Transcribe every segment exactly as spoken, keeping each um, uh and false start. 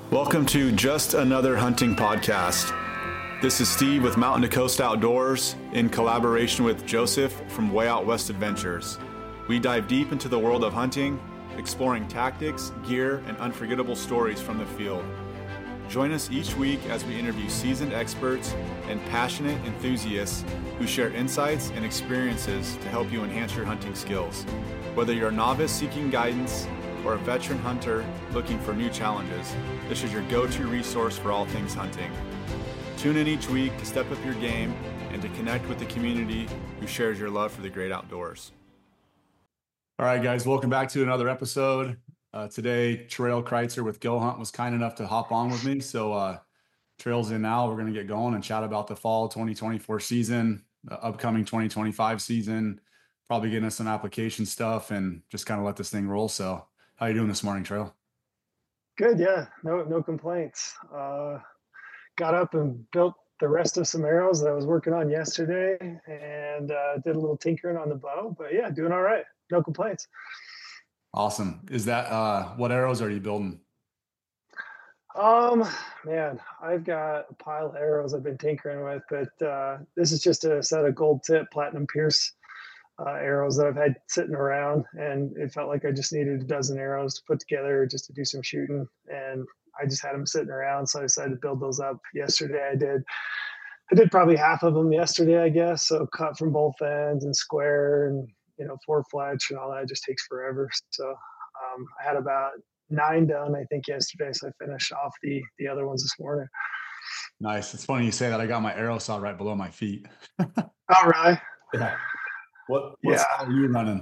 Welcome to Just Another Hunting Podcast. This is Steve with Mountain to Coast Outdoors in collaboration with Joseph from Way Out West Adventures. We dive deep into the world of hunting, exploring tactics, gear, and unforgettable stories from the field. Join us each week as we interview seasoned experts and passionate enthusiasts who share insights and experiences to help you enhance your hunting skills. Whether you're a novice seeking guidance or a veteran hunter looking for new challenges, this is your go-to resource for all things hunting. Tune in each week to step up your game and to connect with the community who shares your love for the great outdoors. All right, guys, welcome back to another episode. Uh, today, Trail Kreitzer with Go Hunt was kind enough to hop on with me. So uh, Trail's in now. We're going to get going and chat about the fall twenty twenty-four season, the upcoming twenty twenty-five season, probably getting us some application stuff and just kind of let this thing roll. So how you doing this morning, Trail? Good, yeah. No, no complaints. Uh, got up and built the rest of some arrows that I was working on yesterday, and uh, did a little tinkering on the bow. But yeah, doing all right. No complaints. Awesome. Is that uh, what arrows are you building? Um, man, I've got a pile of arrows I've been tinkering with, but uh, this is just a set of gold tip platinum pierce uh, arrows that I've had sitting around, and it felt like I just needed a dozen arrows to put together just to do some shooting, and I just had them sitting around, so I decided to build those up yesterday. I did, I did probably half of them yesterday, I guess. So cut from both ends and square, and you know, four fletch and all that. It just takes forever. So um, I had about nine done, I think, yesterday. So I finished off the the other ones this morning. Nice. It's funny you say that. I got my arrow saw right below my feet. All right. Yeah. What what Yeah. saw are you running?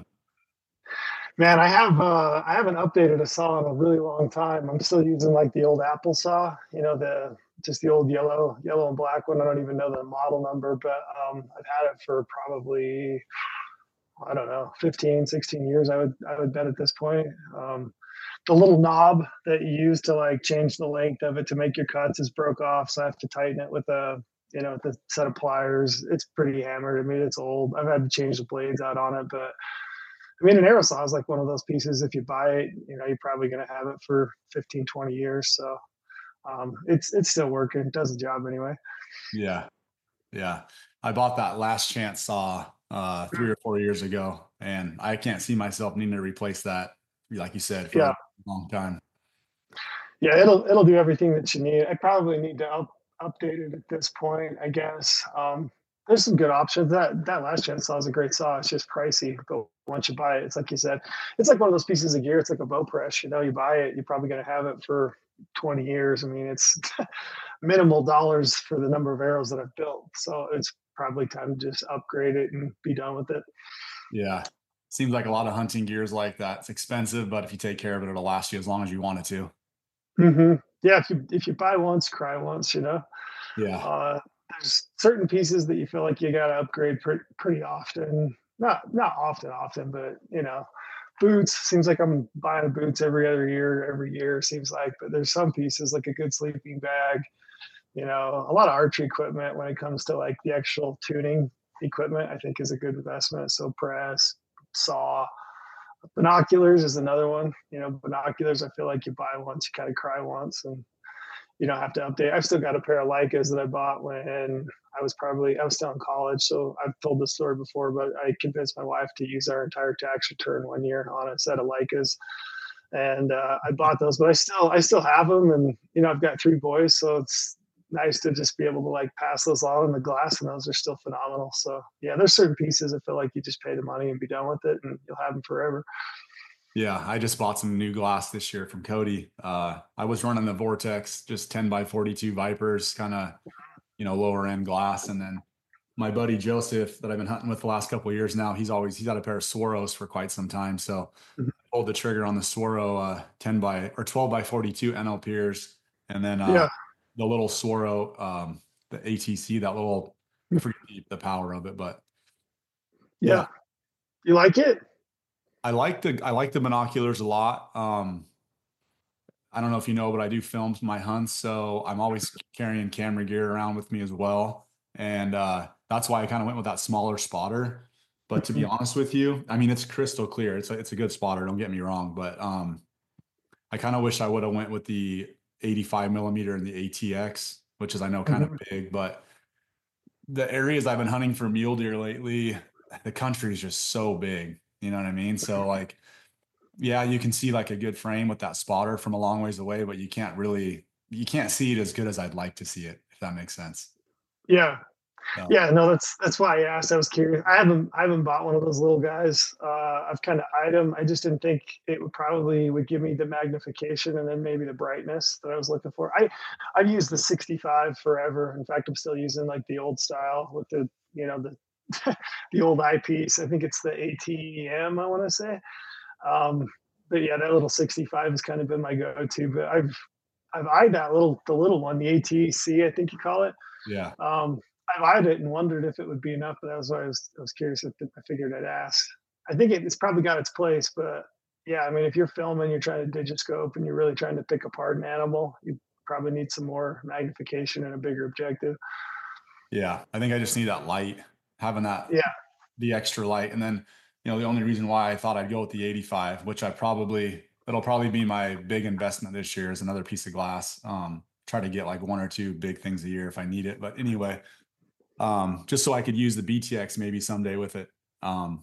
Man, I have uh, I haven't updated a saw in a really long time. I'm still using like the old Apple saw, you know, the just the old yellow, yellow and black one. I don't even know the model number, but um, I've had it for probably, I don't know, fifteen, sixteen years. I would I would bet at this point. Um, the little knob that you use to like change the length of it to make your cuts is broke off, so I have to tighten it with a you know with a set of pliers. It's pretty hammered. I mean, it's old. I've had to change the blades out on it, but I mean, an arrow saw is like one of those pieces. If you buy it, you know, you're probably going to have it for fifteen, twenty years. So um, it's it's still working. It does the job anyway. Yeah. Yeah. I bought that Last Chance saw uh, three or four years ago, and I can't see myself needing to replace that, like you said, for Yeah. a long time. Yeah, it'll it'll do everything that you need. I probably need to up, update it at this point, I guess. Um, there's some good options. That that Last Chance saw is a great saw. It's just pricey, but once you buy it, it's like you said, it's like one of those pieces of gear. It's like a bow press. You know, you buy it, you're probably going to have it for twenty years. I mean, it's minimal dollars for the number of arrows that I've built. So it's probably time to just upgrade it and be done with it. Yeah. Seems like a lot of hunting gear is like that. It's expensive, but if you take care of it, it'll last you as long as you want it to. Mm-hmm. Yeah, if you if you buy once, cry once. You know. Yeah. Uh, there's certain pieces that you feel like you got to upgrade pretty pretty often. Not not often, often, but you know, boots. Seems like I'm buying boots every other year, every year. Seems like, but there's some pieces like a good sleeping bag. You know, a lot of archery equipment when it comes to like the actual tuning equipment, I think is a good investment. So press, saw, binoculars is another one. You know, binoculars. I feel like you buy once, you kind of cry once, and you don't have to update. I've still got a pair of Leicas that I bought when I was probably, I was still in college. So I've told this story before, but I convinced my wife to use our entire tax return one year on a set of Leicas. And uh, I bought those, but I still, I still have them. And, you know, I've got three boys, so it's nice to just be able to like pass those on, and the glass and those are still phenomenal. So yeah, there's certain pieces I feel like you just pay the money and be done with it, and you'll have them forever. Yeah, I just bought some new glass this year from Cody. Uh, I was running the Vortex, just ten by forty-two Vipers, kind of, you know, lower end glass. And then my buddy Joseph that I've been hunting with the last couple of years now, he's always, he's had a pair of Swaros for quite some time. So Mhm. I pulled the trigger on the Swaro uh, ten by or twelve by forty-two N L Piers. And then uh, Yeah. the little Swaro, um, the A T C, that little, I forget the, the power of it, but yeah. yeah. You like it? I like the I like the binoculars a lot. Um, I don't know if you know, but I do film my hunts, so I'm always carrying camera gear around with me as well, and uh, that's why I kind of went with that smaller spotter. But to be honest with you, I mean, it's crystal clear. It's a, it's a good spotter. Don't get me wrong, but um, I kind of wish I would have went with the eighty-five millimeter and the A T X, which is, I know, kind of Mhm. big, but the areas I've been hunting for mule deer lately, the country is just so big. You know what I mean? So like, yeah, you can see like a good frame with that spotter from a long ways away, but you can't really, you can't see it as good as I'd like to see it, if that makes sense. Yeah. So, Yeah, no, that's that's why I asked. I was curious. I haven't I haven't bought one of those little guys. Uh, I've kind of eyed them. I just didn't think it would probably would give me the magnification and then maybe the brightness that I was looking for. I I've used the sixty-five forever. In fact, I'm still using like the old style with the you know the the old eyepiece. I think it's the A T M. I want to say. Um, but yeah, that little sixty-five has kind of been my go-to. But I've I've eyed that little the little one, the A T C, I think you call it. yeah. Um, I've eyed it and wondered if it would be enough, but that was why I was I was curious if I figured I'd ask. I think it, it's probably got its place, but yeah, I mean, if you're filming, you're trying to digiscope, and you're really trying to pick apart an animal, you probably need some more magnification and a bigger objective. Yeah. I think I just need that light, having that, Yeah, the extra light. And then, you know, the only reason why I thought I'd go with the eighty-five, which I probably, it'll probably be my big investment this year, is another piece of glass. Um, try to get like one or two big things a year if I need it. But anyway, um, just so I could use the B T X maybe someday with it. Um,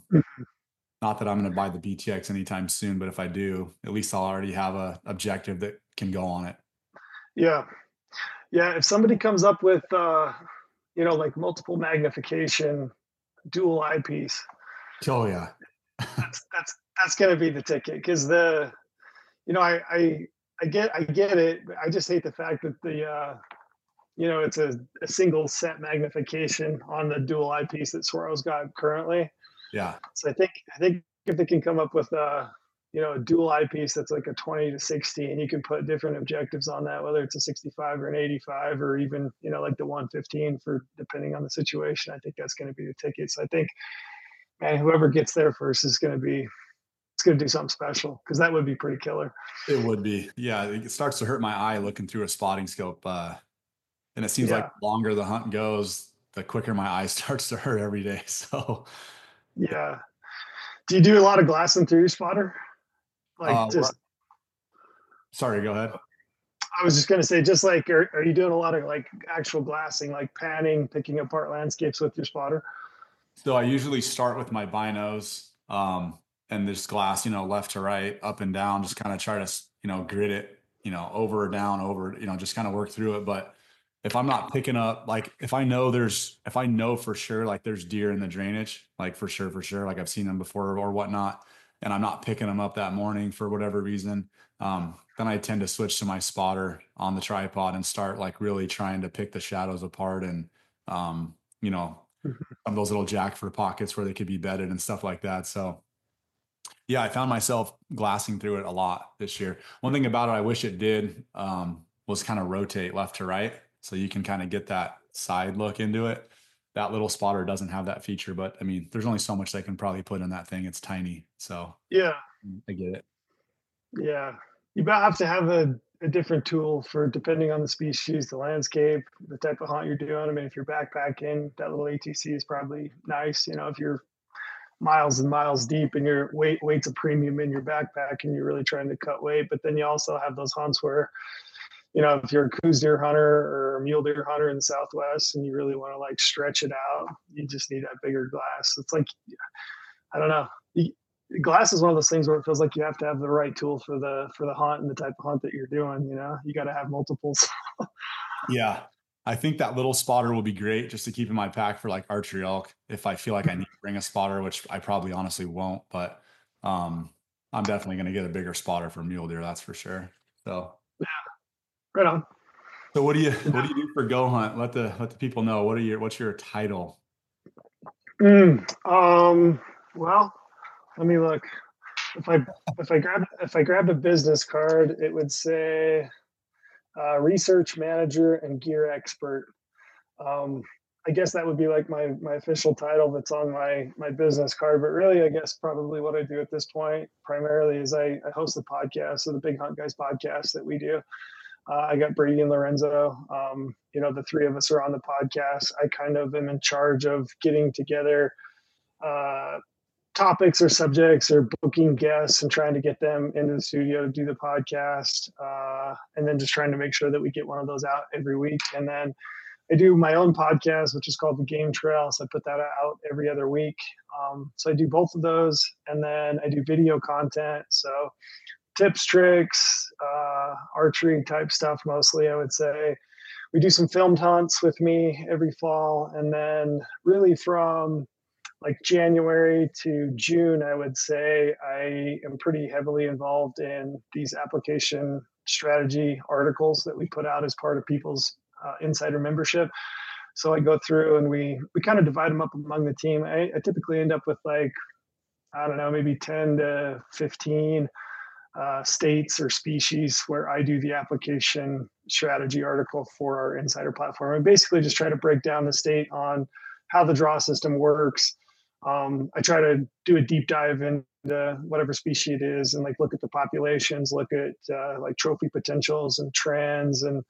not that I'm going to buy the B T X anytime soon, but if I do, at least I'll already have a objective that can go on it. yeah, yeah. If somebody comes up with, uh, you know, like multiple magnification, dual eyepiece, Oh yeah. that's that's that's going to be the ticket because the you know I, I I get I get it. I just hate the fact that the uh, you know it's a, a single set magnification on the dual eyepiece that Swarov's got currently. Yeah. So I think I think if they can come up with a you know a dual eyepiece that's like a twenty to sixty, and you can put different objectives on that, whether it's a sixty-five or an eighty-five, or even you know like the one fifteen for depending on the situation. I think that's going to be the ticket. So I think man, whoever gets there first is going to be it's going to do something special because that would be pretty killer. It would be. Yeah. It starts to hurt my eye looking through a spotting scope. Uh, and it seems like Yeah, the longer the hunt goes, the quicker my eye starts to hurt every day. So, yeah. Do you do a lot of glassing through your spotter? Like uh, just sorry, go ahead. I was just gonna say, just like are, are you doing a lot of like actual glassing, like panning, picking apart landscapes with your spotter? So I usually start with my binos, um, and this glass, you know, left to right, up and down, just kind of try to, you know, grid it, you know, over or down, over, you know, just kind of work through it. But if I'm not picking up, like if I know there's, if I know for sure, like there's deer in the drainage, like for sure, for sure, like I've seen them before or whatnot, and I'm not picking them up that morning for whatever reason, um, then I tend to switch to my spotter on the tripod and start like really trying to pick the shadows apart and, um, you know, Mhm. some of those little jackfruit pockets where they could be bedded and stuff like that. So yeah, I found myself glassing through it a lot this year. One thing about it, I wish it did, um, was kind of rotate left to right. So you can kind of get that side look into it. That little spotter doesn't have that feature, but I mean, there's only so much they can probably put in that thing. It's tiny. So Yeah, I get it. yeah. You about have to have a, a different tool for depending on the species, the landscape, the type of hunt you're doing. I mean, if you're backpacking, that little A T C is probably nice. You know, if you're miles and miles deep and your weight weight's a premium in your backpack and you're really trying to cut weight, but then you also have those hunts where you know, if you're a Coues deer hunter or a mule deer hunter in the Southwest and you really want to like stretch it out, you just need that bigger glass. It's like, I don't know. Glass is one of those things where it feels like you have to have the right tool for the for the hunt and the type of hunt that you're doing. You know, you got to have multiples. Yeah. I think that little spotter will be great just to keep in my pack for like archery elk. If I feel like I need to bring a spotter, which I probably honestly won't, but um, I'm definitely going to get a bigger spotter for mule deer. That's for sure. So, Right on. so what do you, what do you do for Go Hunt? Let the, let the people know. What are your, what's your title? Mm, um. Well, let me look. If I if I grab if I grabbed a business card, it would say uh, research manager and gear expert. Um, I guess that would be like my my official title that's on my my business card. But really, I guess probably what I do at this point primarily is I, I host the podcast, so the Big Hunt Guys podcast that we do. Uh, I got Brady and Lorenzo. Um, you know, the three of us are on the podcast. I kind of am in charge of getting together. Uh, topics or subjects or booking guests and trying to get them into the studio to do the podcast. Uh, and then just trying to make sure that we get one of those out every week. And then I do my own podcast, which is called The Game Trail. So I put that out every other week. Um, so I do both of those. And then I do video content. So tips, tricks, uh, archery type stuff, mostly, I would say. We do some filmed hunts with me every fall. And then really from like January to June, I would say I am pretty heavily involved in these application strategy articles that we put out as part of people's uh, insider membership. So I go through and we we kind of divide them up among the team. I, I typically end up with like, I don't know, maybe ten to fifteen uh, states or species where I do the application strategy article for our insider platform. And basically just try to break down the state on how the draw system works. Um, I try to do a deep dive into whatever species it is and like look at the populations, look at uh, like trophy potentials and trends, and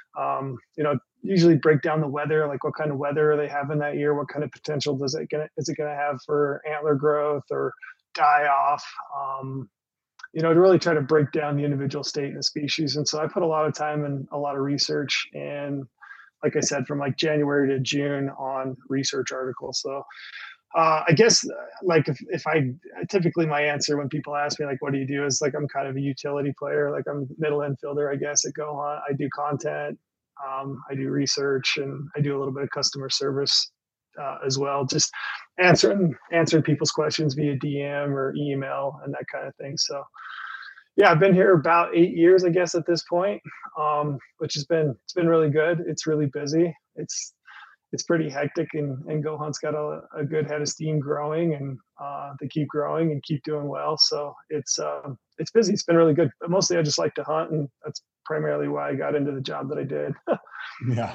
um, you know, usually break down the weather, like what kind of weather are they having that year, what kind of potential does it gonna, is it going to have for antler growth or die off, um, you know, to really try to break down the individual state and the species. And so I put a lot of time and a lot of research, and like I said, from like January to June on research articles. So Uh, I guess like if, if I typically my answer when people ask me like, what do you do, is like, I'm kind of a utility player. Like I'm middle infielder, I guess, at Go Hunt. I do content, um, I do research, and I do a little bit of customer service uh, as well. Just answering, answering people's questions via D M or email and that kind of thing. So yeah, I've been here about eight years, I guess, at this point, um, which has been, it's been really good. It's really busy. It's, it's pretty hectic, and, and Go Hunt's got a, a good head of steam growing, and uh, they keep growing and keep doing well. So it's, uh, it's busy. It's been really good, but mostly I just like to hunt, and that's primarily why I got into the job that I did. yeah.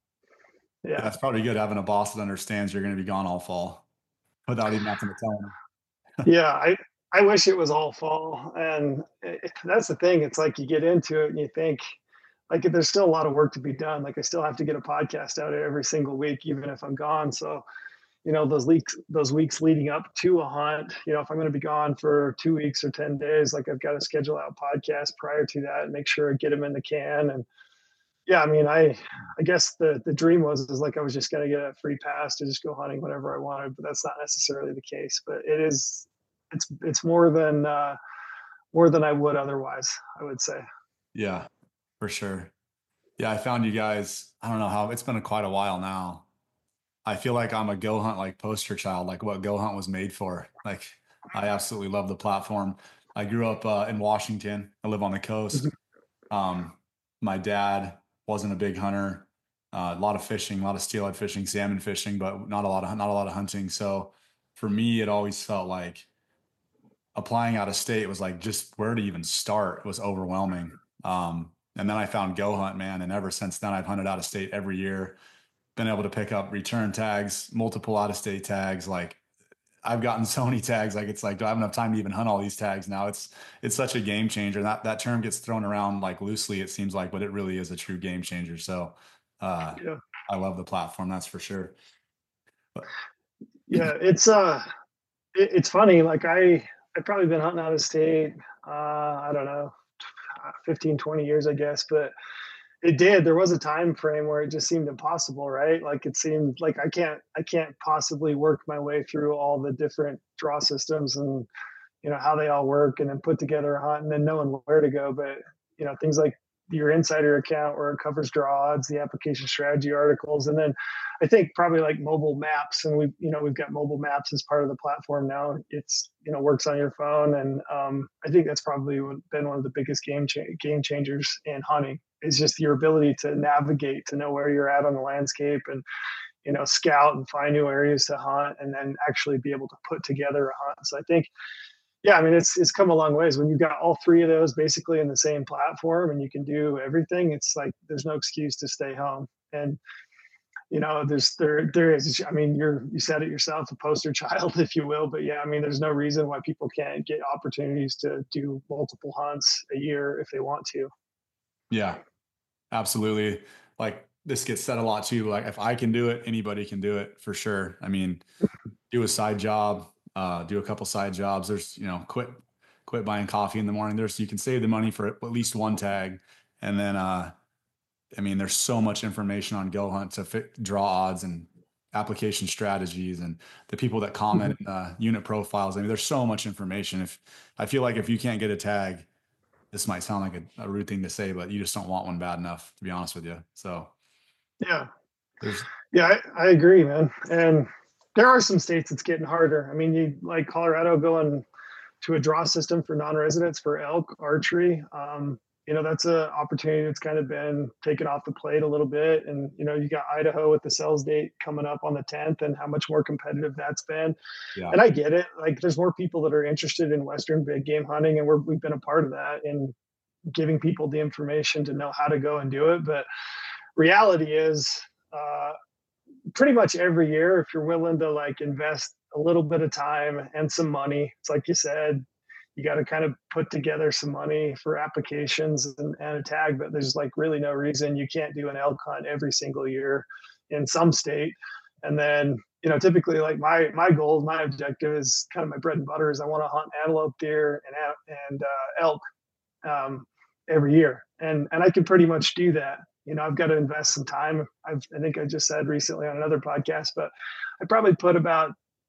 Yeah. That's probably good, having a boss that understands you're going to be gone all fall without even having to tell them. Yeah. I, I wish it was all fall. And it, that's the thing. It's like you get into it and you think, like, there's still a lot of work to be done. Like I still have to get a podcast out every single week, even if I'm gone. So, you know, those weeks, those weeks leading up to a hunt, you know, if I'm going to be gone for two weeks or ten days, like I've got to schedule out podcasts prior to that and make sure I get them in the can. And yeah, I mean, I, I guess the, the dream was, is like, I was just going to get a free pass to just go hunting whenever I wanted, but that's not necessarily the case. But it is, it's, it's more than, uh, more than I would otherwise, I would say. Yeah. For sure. Yeah, I found you guys, I don't know how, it's been a, quite a while now. I feel like I'm a Go Hunt like poster child, like what Go Hunt was made for. Like I absolutely love the platform. I grew up uh, in Washington. I live on the coast. Um, my dad wasn't a big hunter. Uh, a lot of fishing, a lot of steelhead fishing, salmon fishing, but not a lot of not a lot of hunting. So for me, it always felt like applying out of state was like, just where to even start was overwhelming. Um, And then I found Go Hunt, man. And ever since then, I've hunted out of state every year, been able to pick up return tags, multiple out of state tags. Like I've gotten so many tags, like it's like, do I have enough time to even hunt all these tags now? It's, it's such a game changer. And that, that term gets thrown around like loosely, it seems like, but it really is a true game changer. So uh, yeah. I love the platform. That's for sure. But. Yeah, it's, uh, it, it's funny. Like I, I've probably been hunting out of state. Uh, I don't know, fifteen, twenty years, I guess, but it did. There was a time frame where it just seemed impossible, right? Like it seemed like I can't, I can't possibly work my way through all the different draw systems and, you know, how they all work, and then put together a hunt and then knowing where to go. But, you know, things like your insider account where it covers draw odds, the application strategy articles, and then I think probably like mobile maps. And we've, you know, we've got mobile maps as part of the platform now. It's, you know, works on your phone. And um, I think that's probably been one of the biggest game cha- game changers in hunting, is just your ability to navigate, to know where you're at on the landscape, and, you know, scout and find new areas to hunt, and then actually be able to put together a hunt. So I think, yeah, I mean, it's, it's come a long ways when you've got all three of those basically in the same platform and you can do everything. It's like, there's no excuse to stay home. And, you know, there's, there, there is, I mean, you're, you said it yourself, a poster child, if you will, but yeah, I mean, there's no reason why people can't get opportunities to do multiple hunts a year if they want to. Yeah, absolutely. Like this gets said a lot too. Like if I can do it, anybody can do it for sure. I mean, do a side job, uh, do a couple side jobs. There's, you know, quit, quit buying coffee in the morning. There's, you can save the money for at least one tag. And then, uh, I mean, there's so much information on Go Hunt to fit, draw odds and application strategies, and the people that comment in uh, unit profiles. I mean, there's so much information. If I feel like if you can't get a tag, this might sound like a, a rude thing to say, but you just don't want one bad enough, to be honest with you. So Yeah. there's, Yeah, I, I agree, man. And there are some states it's getting harder. I mean, you like Colorado going to a draw system for non-residents for elk archery. Um, you know, that's an opportunity that's kind of been taken off the plate a little bit. And, you know, you got Idaho with the sales date coming up on the tenth and how much more competitive that's been. yeah, And I get it. Like there's more people that are interested in Western big game hunting, and we're, we've been a part of that in giving people the information to know how to go and do it. But reality is, uh, pretty much every year, if you're willing to like invest a little bit of time and some money, it's like you said, you got to kind of put together some money for applications and, and a tag, but there's like really no reason you can't do an elk hunt every single year in some state. And then, you know, typically like my, my goal, my objective is kind of my bread and butter is I want to hunt antelope, deer, and, and uh, elk um, every year. And, and I can pretty much do that. You know, I've got to invest some time. I've, I think I just said recently on another podcast, but I probably put about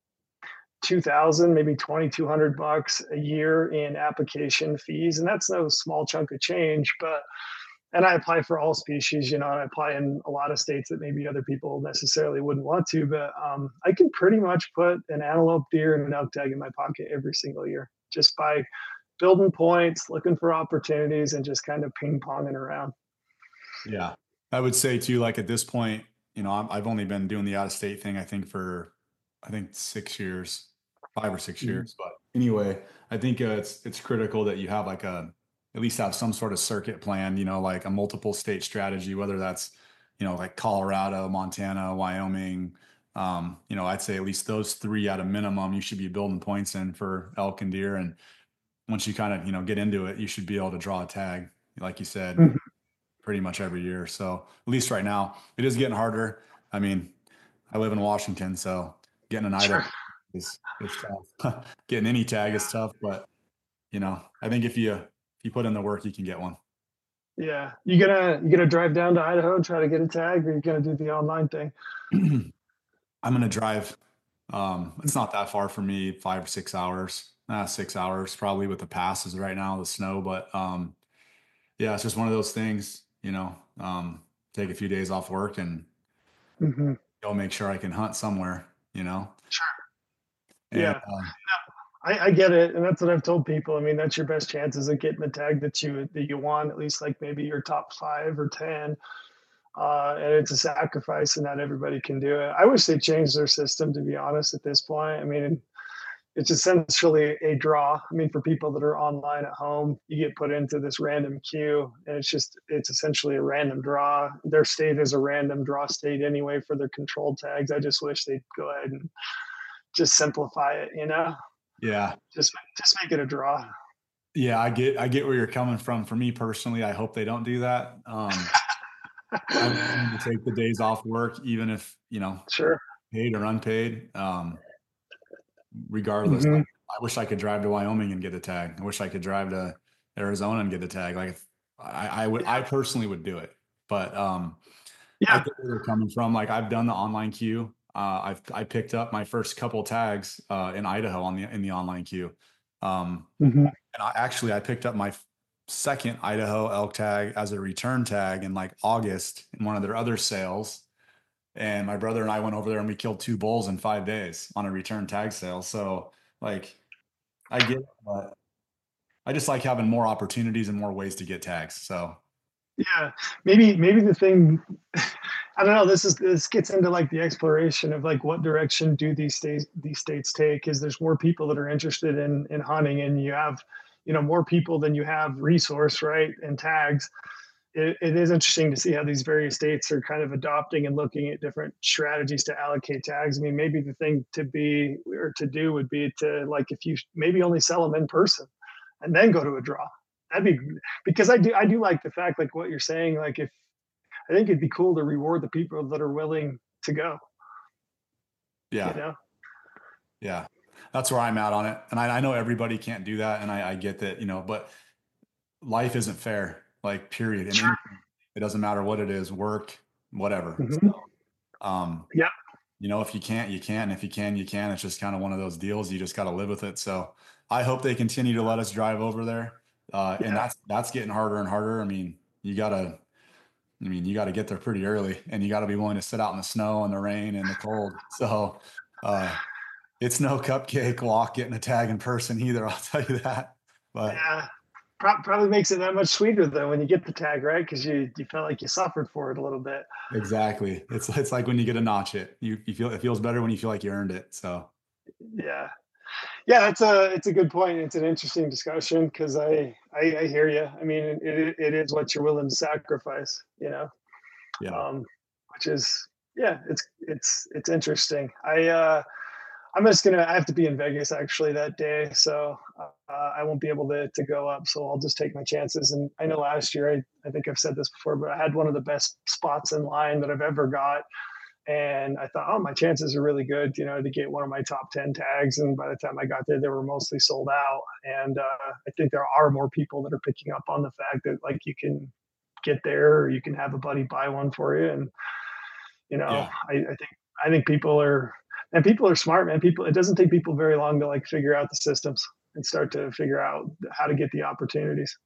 two thousand, maybe twenty-two hundred bucks a year in application fees. And that's no small chunk of change, but, and I apply for all species, you know, and I apply in a lot of states that maybe other people necessarily wouldn't want to, but um, I can pretty much put an antelope, deer, and an elk tag in my pocket every single year just by building points, looking for opportunities, and just kind of ping ponging around. yeah. I would say too, like at this point, you know, I'm, I've only been doing the out of state thing, I think for, I think six years, five or six Mhm. years. But anyway, I think uh, it's, it's critical that you have like a, at least have some sort of circuit plan, you know, like a multiple state strategy, whether that's, you know, like Colorado, Montana, Wyoming. Um, you know, I'd say at least those three at a minimum, you should be building points in for elk and deer. And once you kind of, you know, get into it, you should be able to draw a tag, like you said, Mhm. pretty much every year. So at least right now it is getting harder. I mean, I live in Washington, so getting an item Sure. is, is tough. Getting any tag is tough, but you know, I think if you, if you put in the work, you can get one. Yeah. You gonna you gonna drive down to Idaho and try to get a tag, or you gonna do the online thing? I'm going to drive. Um, it's not that far for me, five or six hours, uh, six hours probably with the passes right now, the snow. But um, yeah, it's just one of those things, you know, um, take a few days off work and Mm-hmm. go make sure I can hunt somewhere, you know? Sure. And Yeah. uh, I, I get it, and that's what I've told people. I mean, that's your best chances of getting the tag that you that you want, at least like maybe your top five or ten. Uh, and it's a sacrifice, and not everybody can do it. I wish they changed their system, to be honest. At this point, I mean, it's essentially a draw. I mean, for people that are online at home, you get put into this random queue, and it's just it's essentially a random draw. Their state is a random draw state anyway for their control tags. I just wish they'd go ahead and just simplify it. You know, yeah, just just make it a draw. yeah, I get, I get where you're coming from. For me personally, I hope they don't do that. Um, I'm willing to take the days off work, even if, you know, Sure. paid or unpaid. Um, regardless, Mm-hmm. like, I wish I could drive to Wyoming and get a tag. I wish I could drive to Arizona and get a tag. Like if, I, I would, I personally would do it, but um, I Yeah. get where they're coming from. Like I've done the online queue. Uh, I've I picked up my first couple tags uh, in Idaho on the in the online queue. Um, Mm-hmm. and I actually I picked up my f- second Idaho elk tag as a return tag in like August in one of their other sales. And my brother and I went over there and we killed two bulls in five days on a return tag sale. So like I get it, but I just like having more opportunities and more ways to get tags. So Yeah, maybe maybe the thing I don't know, this is this gets into like the exploration of like what direction do these states these states take, is there's more people that are interested in in hunting, and you have, you know, more people than you have resource, right? And tags. It, it is interesting to see how these various states are kind of adopting and looking at different strategies to allocate tags. I mean, maybe the thing to be or to do would be to like if you maybe only sell them in person and then go to a draw. That'd be because I do I do like the fact like what you're saying. Like if I think it'd be cool to reward the people that are willing to go. yeah, You know. yeah. that's where I'm at on it. And I, I know everybody can't do that. And I, I get that, you know, but life isn't fair, like period. And Sure. it doesn't matter what it is, work, whatever. Mm-hmm. So, um, Yeah. you know, if you can't, you can. If you can, you can. It's just kind of one of those deals. You just got to live with it. So I hope they continue to let us drive over there. Uh, and Yeah. that's, that's getting harder and harder. I mean, you gotta, I mean, you got to get there pretty early, and you got to be willing to sit out in the snow and the rain and the cold. So, uh, it's no cupcake walk getting a tag in person either. I'll tell you that, but Yeah. Pro- probably makes it that much sweeter though when you get the tag, right? Because you you felt like you suffered for it a little bit. exactly. It's, it's like when you get a notch it, you, you feel, it feels better when you feel like you earned it. So Yeah. Yeah, it's a it's a good point. It's an interesting discussion because I, I I hear you. I mean, it it is what you're willing to sacrifice, you know. yeah. Um, which is yeah, it's it's it's interesting. I uh, I'm just gonna I have to be in Vegas actually that day, so uh, I won't be able to to go up. So I'll just take my chances. And I know last year I I think I've said this before, but I had one of the best spots in line that I've ever got, and I thought, oh, my chances are really good, you know, to get one of my top ten tags. And by the time I got there, they were mostly sold out. And uh, I think there are more people that are picking up on the fact that like you can get there or you can have a buddy buy one for you. And, you know, Yeah. I, I think, I think people are, and people are smart, man. People, it doesn't take people very long to like figure out the systems and start to figure out how to get the opportunities.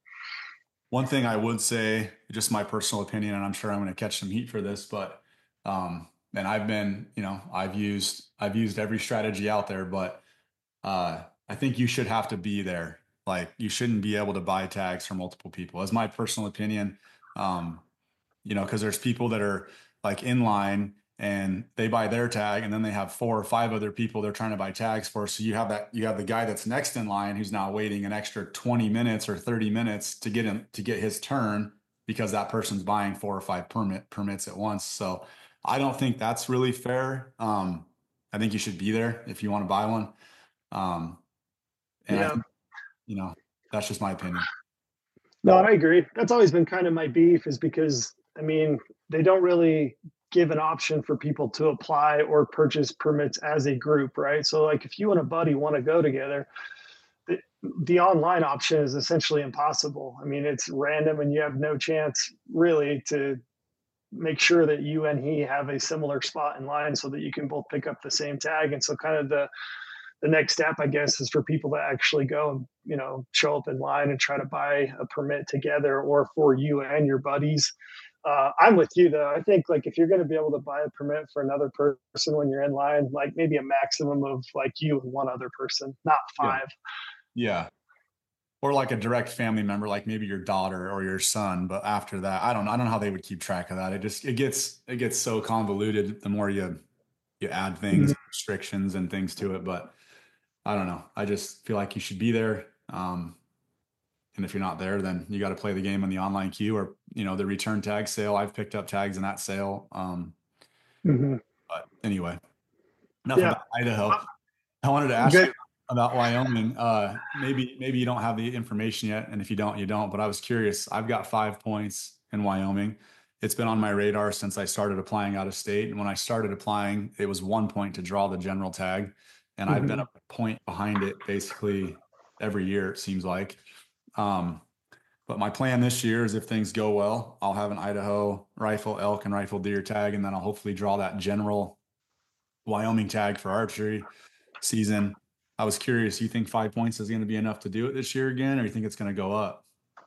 One thing I would say, just my personal opinion, and I'm sure I'm going to catch some heat for this, but, um, and I've been, you know, I've used, I've used every strategy out there, but, uh, I think you should have to be there. Like you shouldn't be able to buy tags for multiple people. As my personal opinion, um, you know, because there's people that are like in line and they buy their tag and then they have four or five other people they're trying to buy tags for. So you have that, you have the guy that's next in line who's now waiting an extra twenty minutes or thirty minutes to get him to get his turn because that person's buying four or five permit permits at once. So I don't think that's really fair. Um, I think you should be there if you want to buy one. Um, and I Yeah. think, you know, that's just my opinion. No, I agree. That's always been kind of my beef is because I mean, they don't really give an option for people to apply or purchase permits as a group, right? So like if you and a buddy want to go together, the, the online option is essentially impossible. I mean, it's random and you have no chance really to make sure that you and he have a similar spot in line so that you can both pick up the same tag. And so kind of the the next step, I guess, is for people to actually go and, you know, show up in line and try to buy a permit together or for you and your buddies. Uh, I'm with you though. I think like if you're going to be able to buy a permit for another person when you're in line, like maybe a maximum of like you and one other person, not Yeah. five. Yeah. Or like a direct family member, like maybe your daughter or your son. But after that, I don't know. I don't know how they would keep track of that. It just, it gets, it gets so convoluted the more you, you add things, Mhm. restrictions and things to it. But I don't know. I just feel like you should be there. Um, and if you're not there, then you got to play the game on the online queue or, you know, the return tag sale. I've picked up tags in that sale. Um, Mhm. but anyway, enough Yeah. about Idaho. I wanted to ask Good. you about Wyoming. Uh, maybe maybe you don't have the information yet, and if you don't, you don't. But I was curious. I've got five points in Wyoming. It's been on my radar since I started applying out of state. And when I started applying, it was one point to draw the general tag, and I've been Mhm. a point behind it basically every year. It seems like. Um, but my plan this year is if things go well, I'll have an Idaho rifle, elk, and rifle deer tag, and then I'll hopefully draw that general Wyoming tag for archery season. I was curious, you think five points is going to be enough to do it this year again, or you think it's going to go up?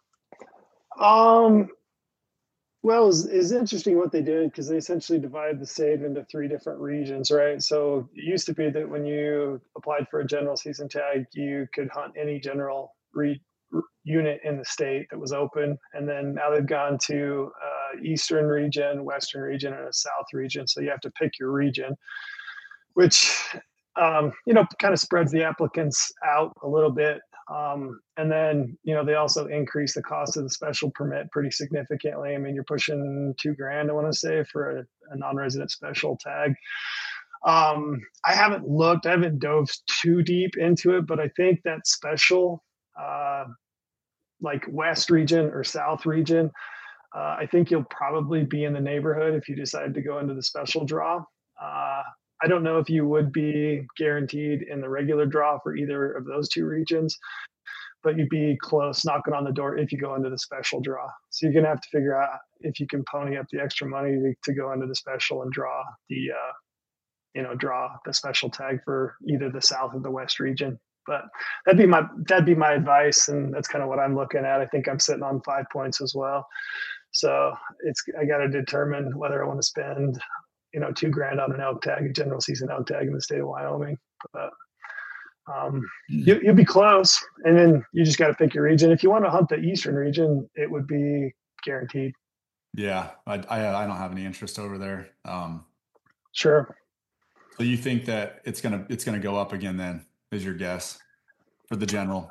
Um, well, it's, it's interesting what they did because they essentially divided the state into three different regions, right? So it used to be that when you applied for a general season tag, you could hunt any general re- unit in the state that was open. And then now they've gone to uh, eastern region, western region, and a south region. So you have to pick your region, which um, you know kind of spreads the applicants out a little bit. Um, and then you know they also increase the cost of the special permit pretty significantly. I mean, you're pushing two grand, I want to say, for a, a non-resident special tag. Um, I haven't looked, I haven't dove too deep into it, but I think that special, uh, like West region or South region, uh, I think you'll probably be in the neighborhood if you decide to go into the special draw. Uh, I don't know if you would be guaranteed in the regular draw for either of those two regions, but you'd be close knocking on the door if you go into the special draw. So you're going to have to figure out if you can pony up the extra money to, to go into the special and draw the, uh, you know, draw the special tag for either the South or the West region. But that'd be my, that'd be my advice. And that's kind of what I'm looking at. I think I'm sitting on five points as well. So it's, I got to determine whether I want to spend, you know, two grand on an elk tag, a general season elk tag in the state of Wyoming. But um, you, you'll be close. And then you just got to pick your region. If you want to hunt the Eastern region, it would be guaranteed. Yeah. I, I, I don't have any interest over there. Um, sure. So you think that it's going to, it's going to go up again then, is your guess for the general?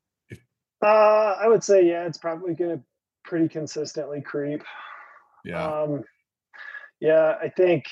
Uh, I would say, yeah, it's probably going to pretty consistently creep. Yeah. Um, yeah, I think,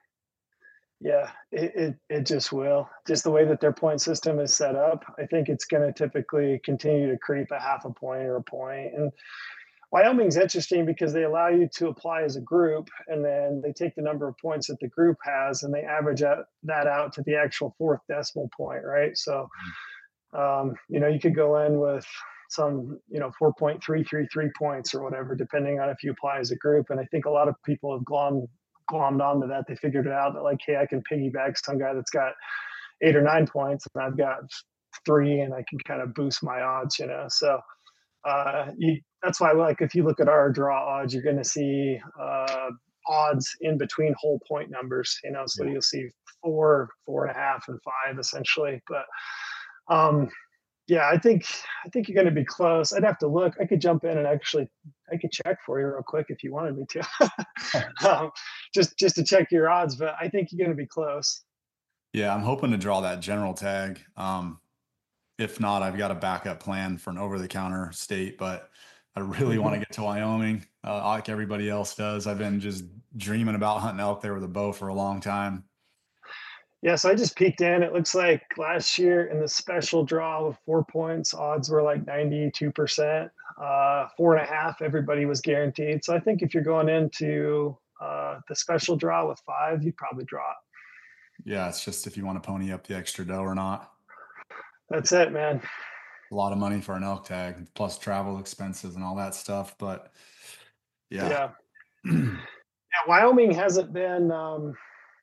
yeah, it, it, it just will. Just the way that their point system is set up, I think it's going to typically continue to creep a half a point or a point. And Wyoming's interesting because they allow you to apply as a group, and then they take the number of points that the group has and they average out, that out to the actual fourth decimal point, right? So, um, you know, you could go in with some, you know, four point three three three points or whatever, depending on if you apply as a group. And I think a lot of people have glommed, glommed onto that. They figured it out that, like, hey, I can piggyback some guy that's got eight or nine points and I've got three and I can kind of boost my odds, you know? So, uh, you, that's why, like, if you look at our draw odds, you're going to see uh, odds in between whole point numbers, you know, so yeah. You'll see four, four and a half and five essentially. But um, yeah, I think, I think you're going to be close. I'd have to look. I could jump in and actually, I could check for you real quick if you wanted me to, um, just, just to check your odds, but I think you're going to be close. Yeah. I'm hoping to draw that general tag. Um, If not, I've got a backup plan for an over-the-counter state, but I really want to get to Wyoming, uh, like everybody else does. I've been just dreaming about hunting elk there with a bow for a long time. Yeah, so I just peeked in. It looks like last year in the special draw with four points, odds were like ninety-two percent. Uh, four and a half, everybody was guaranteed. So I think if you're going into uh, the special draw with five, you'd probably draw it. Yeah, it's just if you want to pony up the extra dough or not. That's it, man. A lot of money for an elk tag, plus travel expenses and all that stuff. But yeah. Yeah. Yeah, Wyoming hasn't been, um,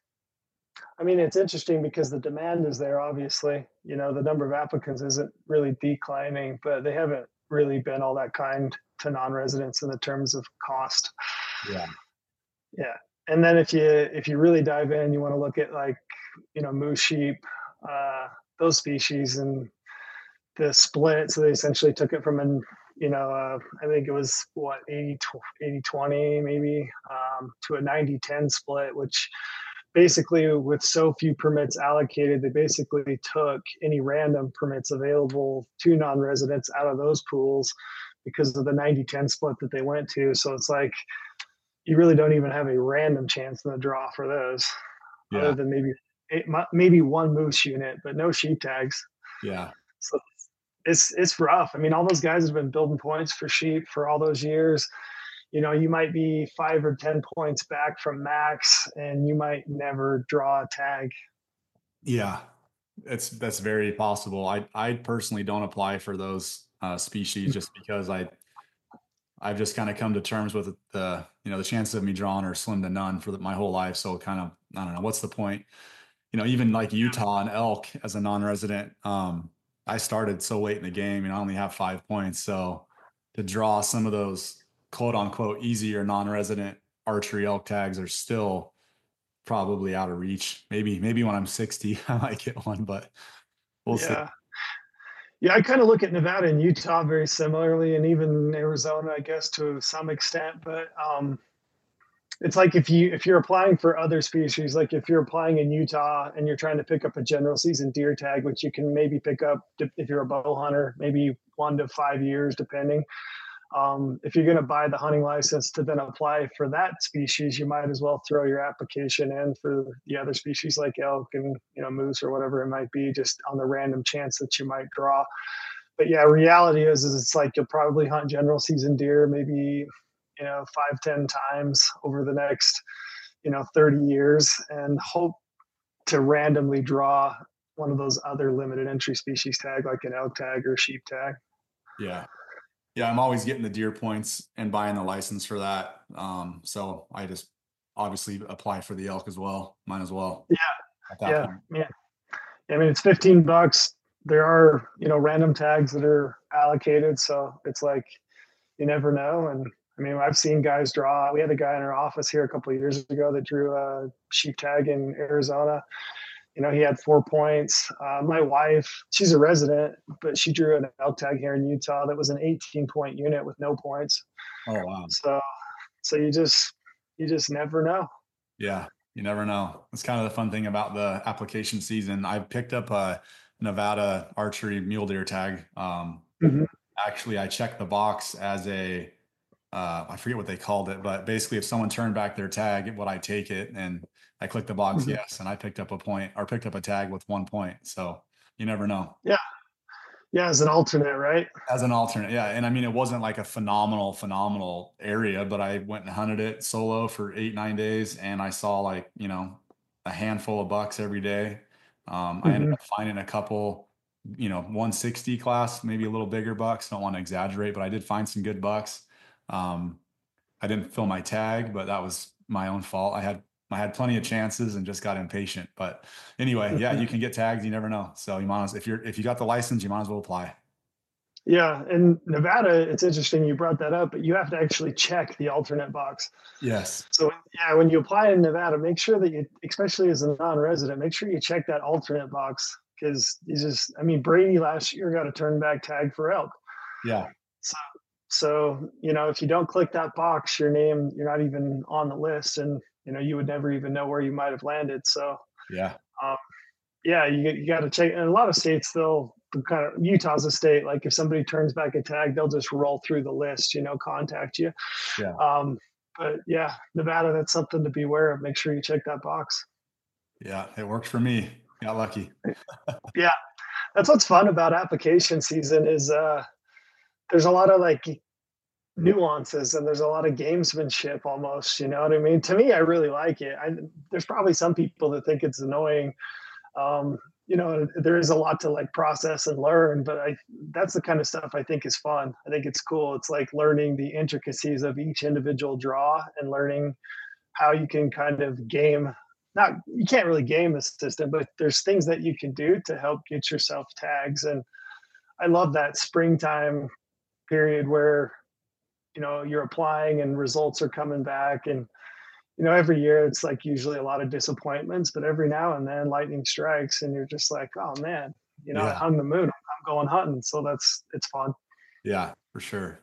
I mean, it's interesting because the demand is there, obviously. You know, the number of applicants isn't really declining, but they haven't really been all that kind to non-residents in the terms of cost. Yeah. Yeah. And then if you, if you really dive in, you want to look at, like, you know, moose sheep, uh, those species and the split. So they essentially took it from an, you know, uh, I think it was what, eighty twenty maybe, um, to a ninety ten split, which basically, with so few permits allocated, they basically took any random permits available to non-residents out of those pools because of the ninety ten split that they went to. So it's like, you really don't even have a random chance in the draw for those, yeah. Other than maybe It, maybe one moose unit, but no sheep tags. Yeah. So it's, it's rough. I mean, all those guys have been building points for sheep for all those years. You know, you might be five or ten points back from max and you might never draw a tag. Yeah, it's, that's very possible. I, I personally don't apply for those uh, species just because I, I've just kind of come to terms with the, you know, the chances of me drawing are slim to none for the, my whole life. So kind of, I don't know, what's the point? You know, even like Utah and elk as a non-resident, um, I started so late in the game, and I only have five points. So to draw some of those quote unquote easier non-resident archery elk tags are still probably out of reach. Maybe, maybe when I'm sixty, I might get one, but we'll yeah. see. Yeah, I kind of look at Nevada and Utah very similarly, and even Arizona, I guess, to some extent. But um, it's like if you if you're applying for other species, like if you're applying in Utah and you're trying to pick up a general season deer tag, which you can maybe pick up if you're a bow hunter, maybe one to five years, depending. Um, if you're going to buy the hunting license to then apply for that species, you might as well throw your application in for the other species like elk and, you know, moose or whatever it might be, just on the random chance that you might draw. But yeah, reality is, is it's like you'll probably hunt general season deer maybe, you know, five, ten times over the next, you know, thirty years, and hope, to randomly draw one of those other limited entry species tag, like an elk tag or sheep tag. Yeah. Yeah. I'm always getting the deer points and buying the license for that. Um, so I just obviously apply for the elk as well. Might as well Yeah. at that Yeah. point. Yeah. I mean, it's fifteen bucks. There are, you know, random tags that are allocated. So it's like, you never know. And I mean, I've seen guys draw. We had a guy in our office here a couple of years ago that drew a sheep tag in Arizona. You know, he had four points. Uh, my wife, she's a resident, but she drew an elk tag here in Utah that was an eighteen point unit with no points. Oh, wow. So, so you just, you just never know. Yeah. You never know. It's kind of the fun thing about the application season. I picked up a Nevada archery mule deer tag. Um, Mhm. Actually, I checked the box as a, uh, I forget what they called it, but basically if someone turned back their tag, would I take it? And I clicked the box, Mhm. yes. And I picked up a point or picked up a tag with one point. So you never know. Yeah. Yeah. As an alternate, right? As an alternate, yeah. And I mean, it wasn't like a phenomenal, phenomenal area, but I went and hunted it solo for eight, nine days. And I saw like, you know, a handful of bucks every day. Um, I ended Mhm. up finding a couple, you know, one sixty class, maybe a little bigger bucks. Don't want to exaggerate, but I did find some good bucks. Um, I didn't fill my tag, but that was my own fault. I had, I had plenty of chances and just got impatient. But anyway, yeah, Mhm. you can get tagged. You never know. So you might as, if you're, if you got the license, you might as well apply. Yeah, in Nevada, it's interesting you brought that up, but you have to actually check the alternate box. Yes. So yeah, when you apply in Nevada, make sure that you, especially as a non-resident, make sure you check that alternate box because you just, I mean, Brady last year got a turn back tag for elk. Yeah. So, so you know, if you don't click that box, your name, you're not even on the list, and you know, you would never even know where you might have landed. So, Yeah. um, yeah, you you got to check. And a lot of states, they'll kind of Utah's a state like if somebody turns back a tag, they'll just roll through the list, you know, contact you. Yeah. Um, but yeah, Nevada, that's something to be aware of. Make sure you check that box. Yeah. It worked for me. Got lucky. Yeah, that's what's fun about application season is uh, there's a lot of like nuances and there's a lot of gamesmanship almost. You know what I mean? To me, I really like it. I, there's probably some people that think it's annoying. Um, you know, there is a lot to like process and learn, but I that's the kind of stuff I think is fun. I think it's cool. It's like learning the intricacies of each individual draw and learning how you can kind of game not you can't really game the system, but there's things that you can do to help get yourself tags. And I love that springtime period where, you know, you're applying and results are coming back. And you know, every year it's like usually a lot of disappointments, but every now and then lightning strikes and you're just like, oh man, you know, I Yeah. hung the moon. I'm going hunting. So that's it's fun. Yeah, for sure.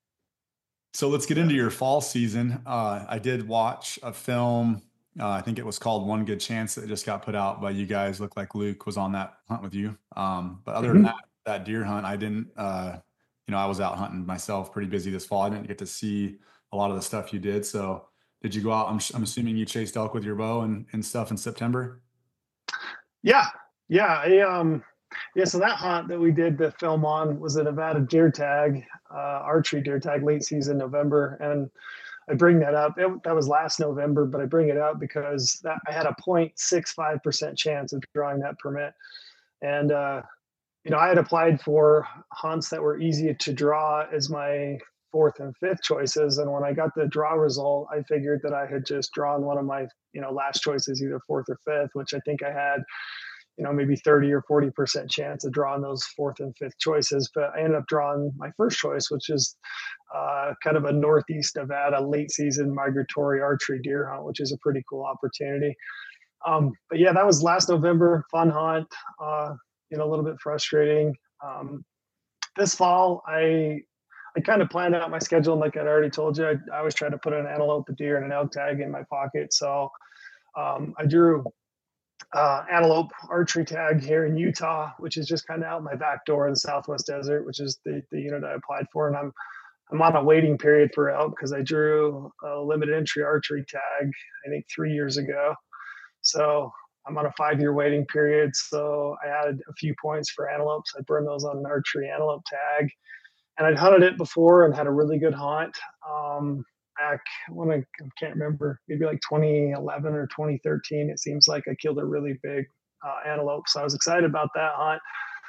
So let's get Yeah. into your fall season. Uh, I did watch a film. Uh, I think it was called One Good Chance that just got put out by you guys. Looked like Luke was on that hunt with you. Um, but other than Mhm. that, that deer hunt, I didn't, uh, you know, I was out hunting myself pretty busy this fall. I didn't get to see a lot of the stuff you did. So did you go out? I'm, I'm assuming you chased elk with your bow and, and stuff in September. Yeah. Yeah. I, um, yeah. So that hunt that we did the film on was a Nevada deer tag, uh, archery deer tag, late season November. And I bring that up. It, that was last November, but I bring it up because that, I had a zero point six five percent chance of drawing that permit. And, uh, you know, I had applied for hunts that were easy to draw as my fourth and fifth choices. And when I got the draw result, I figured that I had just drawn one of my, you know, last choices, either fourth or fifth, which I think I had, you know, maybe thirty or forty percent chance of drawing those fourth and fifth choices. But I ended up drawing my first choice, which is uh, kind of a Northeast Nevada late season migratory archery deer hunt, which is a pretty cool opportunity. Um, but yeah, that was last November, fun hunt, uh, you know, a little bit frustrating. Um, this fall, I I kind of planned out my schedule, and like I already told you, I, I always try to put an antelope, a deer, and an elk tag in my pocket. So um, I drew uh, antelope archery tag here in Utah, which is just kind of out my back door in the Southwest Desert, which is the, the unit I applied for. And I'm I'm on a waiting period for elk because I drew a limited entry archery tag, I think three years ago. So I'm on a five year waiting period. So I added a few points for antelopes. I burned those on an archery antelope tag. And I'd hunted it before and had a really good hunt. Um, I back when I, I can't remember, maybe like twenty eleven or twenty thirteen. It seems like I killed a really big uh, antelope. So I was excited about that hunt.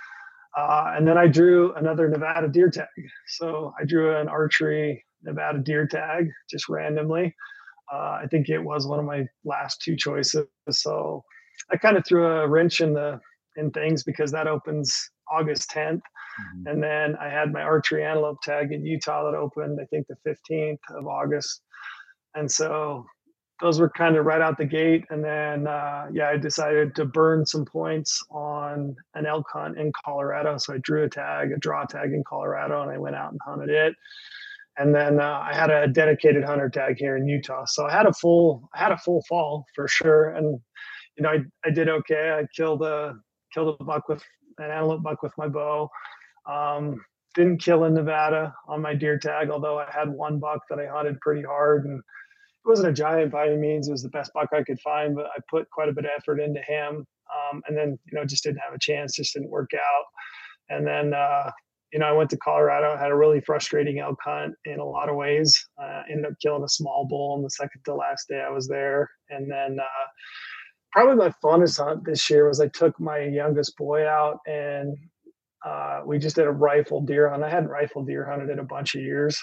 Uh, and then I drew another Nevada deer tag. So I drew an archery Nevada deer tag just randomly. Uh, I think it was one of my last two choices. So I kind of threw a wrench in the in things because that opens August tenth. Mm-hmm. And then I had my archery antelope tag in Utah that opened, I think, the fifteenth of August. And so those were kind of right out the gate. And then, uh, yeah, I decided to burn some points on an elk hunt in Colorado. So I drew a tag, a draw tag in Colorado, and I went out and hunted it. And then uh, I had a dedicated hunter tag here in Utah. So I had a full, I had a full fall for sure. And, you know, I, I did okay. I killed a, killed a buck with an antelope buck with my bow. Um, didn't kill in Nevada on my deer tag, although I had one buck that I hunted pretty hard, and it wasn't a giant by any means. It was the best buck I could find, but I put quite a bit of effort into him. Um, and then, you know, just didn't have a chance, just didn't work out. And then, uh, you know, I went to Colorado, had a really frustrating elk hunt in a lot of ways. Uh, ended up killing a small bull on the second to last day I was there. And then uh, probably my funnest hunt this year was I took my youngest boy out, and uh, we just did a rifle deer hunt. I hadn't rifle deer hunted in a bunch of years.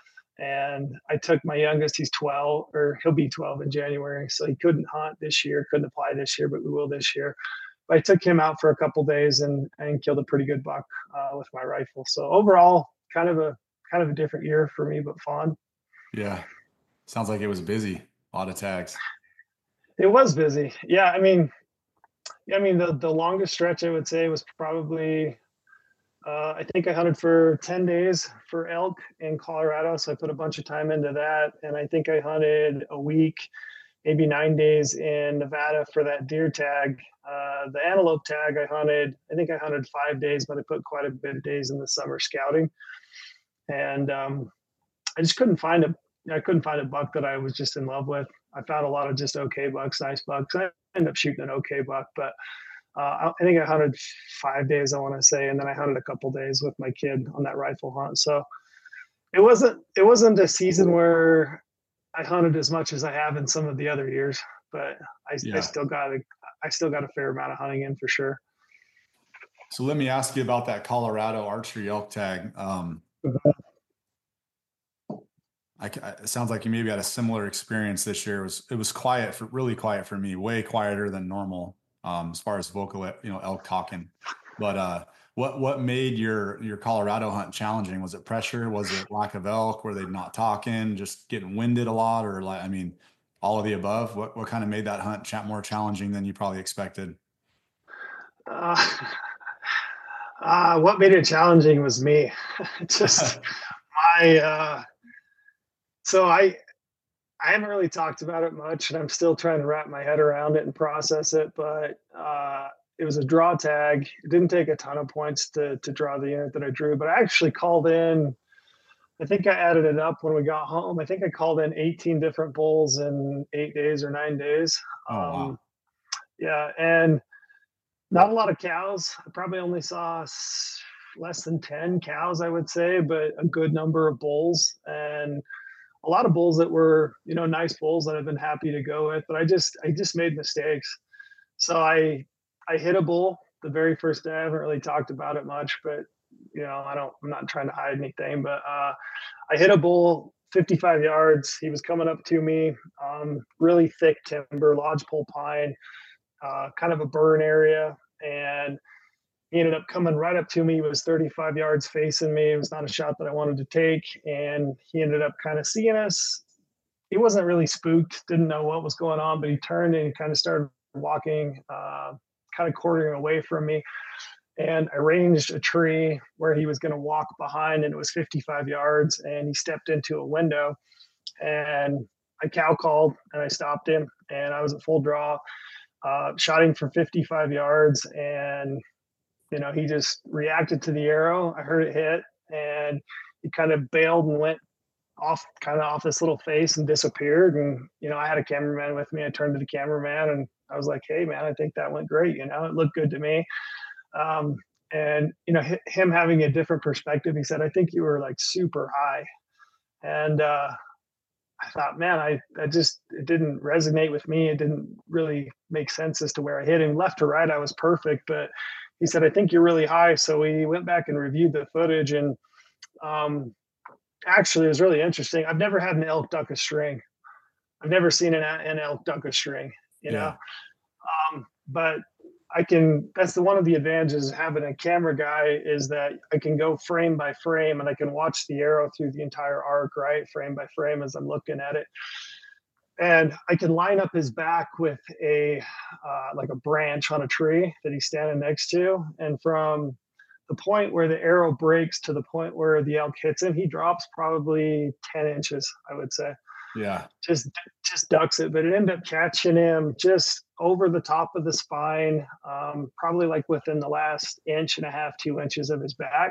And I took my youngest, he's twelve, or he'll be twelve in January. So he couldn't hunt this year, couldn't apply this year, but we will this year. But I took him out for a couple days and, and killed a pretty good buck uh, with my rifle. So overall, kind of a kind of a different year for me, but fun. Yeah. Sounds like it was busy. A lot of tags. It was busy. Yeah. I mean, I mean, the, the longest stretch I would say was probably, Uh, I think I hunted for ten days for elk in Colorado. So I put a bunch of time into that. And I think I hunted a week, maybe nine days in Nevada for that deer tag. Uh, the antelope tag I hunted, I think I hunted five days, but I put quite a bit of days in the summer scouting. And um, I just couldn't find a, I couldn't find a buck that I was just in love with. I found a lot of just okay bucks, nice bucks. I ended up shooting an okay buck, but Uh, I think I hunted five days, I want to say, and then I hunted a couple days with my kid on that rifle hunt. So it wasn't it wasn't a season where I hunted as much as I have in some of the other years, but I, yeah. I still got a I still got a fair amount of hunting in for sure. So let me ask you about that Colorado archery elk tag. Um, I, it sounds like you maybe had a similar experience this year. It was it was quiet for really quiet for me, way quieter than normal. Um, as far as vocal, you know, elk talking, but uh, what what made your your Colorado hunt challenging? Was it pressure? Was it lack of elk? Were they not talking? Just getting winded a lot, or like, I mean, all of the above? What what kind of made that hunt ch- more challenging than you probably expected? Uh, uh, what made it challenging was me. Just my. Uh, so I. I haven't really talked about it much, and I'm still trying to wrap my head around it and process it. But uh, it was a draw tag. It didn't take a ton of points to to draw the unit that I drew, but I actually called in. I think I added it up when we got home. I think I called in eighteen different bulls in eight days or nine days. Oh, wow. Um, yeah, and not a lot of cows. I probably only saw less than ten cows, I would say, but a good number of bulls, and a lot of bulls that were, you know, nice bulls that I've been happy to go with, but I just, I just made mistakes. So I, I hit a bull the very first day. I haven't really talked about it much, but you know, I don't, I'm not trying to hide anything, but uh, I hit a bull fifty-five yards. He was coming up to me, um, really thick timber, lodgepole pine, uh, kind of a burn area. And he ended up coming right up to me. He was thirty-five yards facing me. It was not a shot that I wanted to take. And he ended up kind of seeing us. He wasn't really spooked, didn't know what was going on, but he turned and kind of started walking, uh, kind of quartering away from me. And I ranged a tree where he was going to walk behind, and it was fifty-five yards. And he stepped into a window, and I cow called and I stopped him, and I was at full draw, uh, shot him for fifty-five yards. And you know, he just reacted to the arrow. I heard it hit, and he kind of bailed and went off, kind of off this little face and disappeared. And, you know, I had a cameraman with me. I turned to the cameraman and I was like, hey, man, I think that went great. You know, it looked good to me. Um, and, you know, h- him having a different perspective, he said, I think you were like super high. And, uh, I thought, man, I, I just, it didn't resonate with me. It didn't really make sense as to where I hit him. Left to right, I was perfect, but he said, I think you're really high. So we went back and reviewed the footage, and um, actually it was really interesting. I've never had an elk duck a string. I've never seen an, an elk duck a string, you know? Yeah. Um, but I can, that's the one of the advantages of having a camera guy is that I can go frame by frame and I can watch the arrow through the entire arc, right? Frame by frame as I'm looking at it. And I can line up his back with a, uh, like a branch on a tree that he's standing next to. And from the point where the arrow breaks to the point where the elk hits him, he drops probably ten inches, I would say. Yeah. Just just ducks it, but it ended up catching him just over the top of the spine, um, probably like within the last inch and a half, two inches of his back.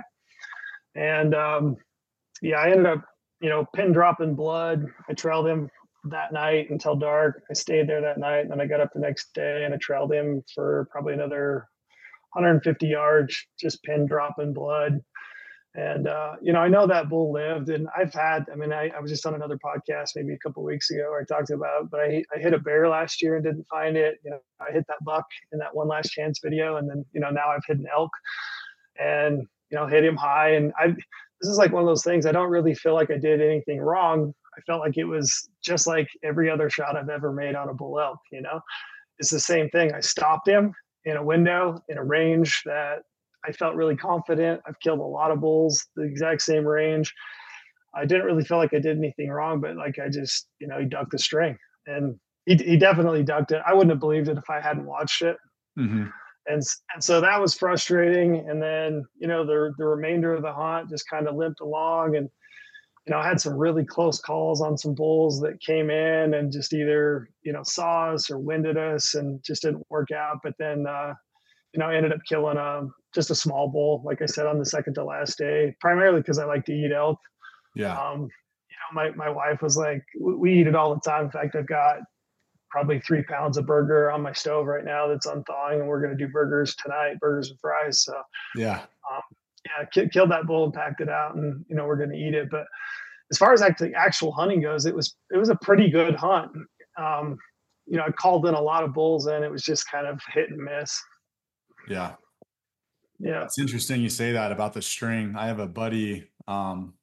And um, yeah, I ended up, you know, pin dropping blood. I trailed him that night until dark. I stayed there that night, and then I got up the next day and I trailed him for probably another one hundred fifty yards, just pin dropping blood. And, uh, you know, I know that bull lived, and I've had, I mean, I, I was just on another podcast maybe a couple of weeks ago where I talked about, but I, I hit a bear last year and didn't find it. You know, I hit that buck in that one last chance video. And then, you know, now I've hit an elk and, you know, hit him high. And I, this is like one of those things. I don't really feel like I did anything wrong. I felt like it was just like every other shot I've ever made on a bull elk, you know, it's the same thing. I stopped him in a window, in a range that I felt really confident. I've killed a lot of bulls, the exact same range. I didn't really feel like I did anything wrong, but like I just, you know, he ducked the string, and he, he definitely ducked it. I wouldn't have believed it if I hadn't watched it. Mm-hmm. And, and so that was frustrating. And then, you know, the, the remainder of the hunt just kind of limped along, and, you know, I had some really close calls on some bulls that came in and just either, you know, saw us or winded us and just didn't work out. But then, uh, you know, I ended up killing a, just a small bull, like I said, on the second to last day, primarily because I like to eat elk. Yeah. Um, you know, my, my wife was like, we, we eat it all the time. In fact, I've got probably three pounds of burger on my stove right now that's unthawing, and we're going to do burgers tonight, burgers and fries. So yeah, um, yeah, k- killed that bull and packed it out, and, you know, we're going to eat it. But as far as actually actual hunting goes, it was, it was a pretty good hunt. Um, you know, I called in a lot of bulls, and it was just kind of hit and miss. Yeah. Yeah. It's interesting you say that about the string. I have a buddy, um,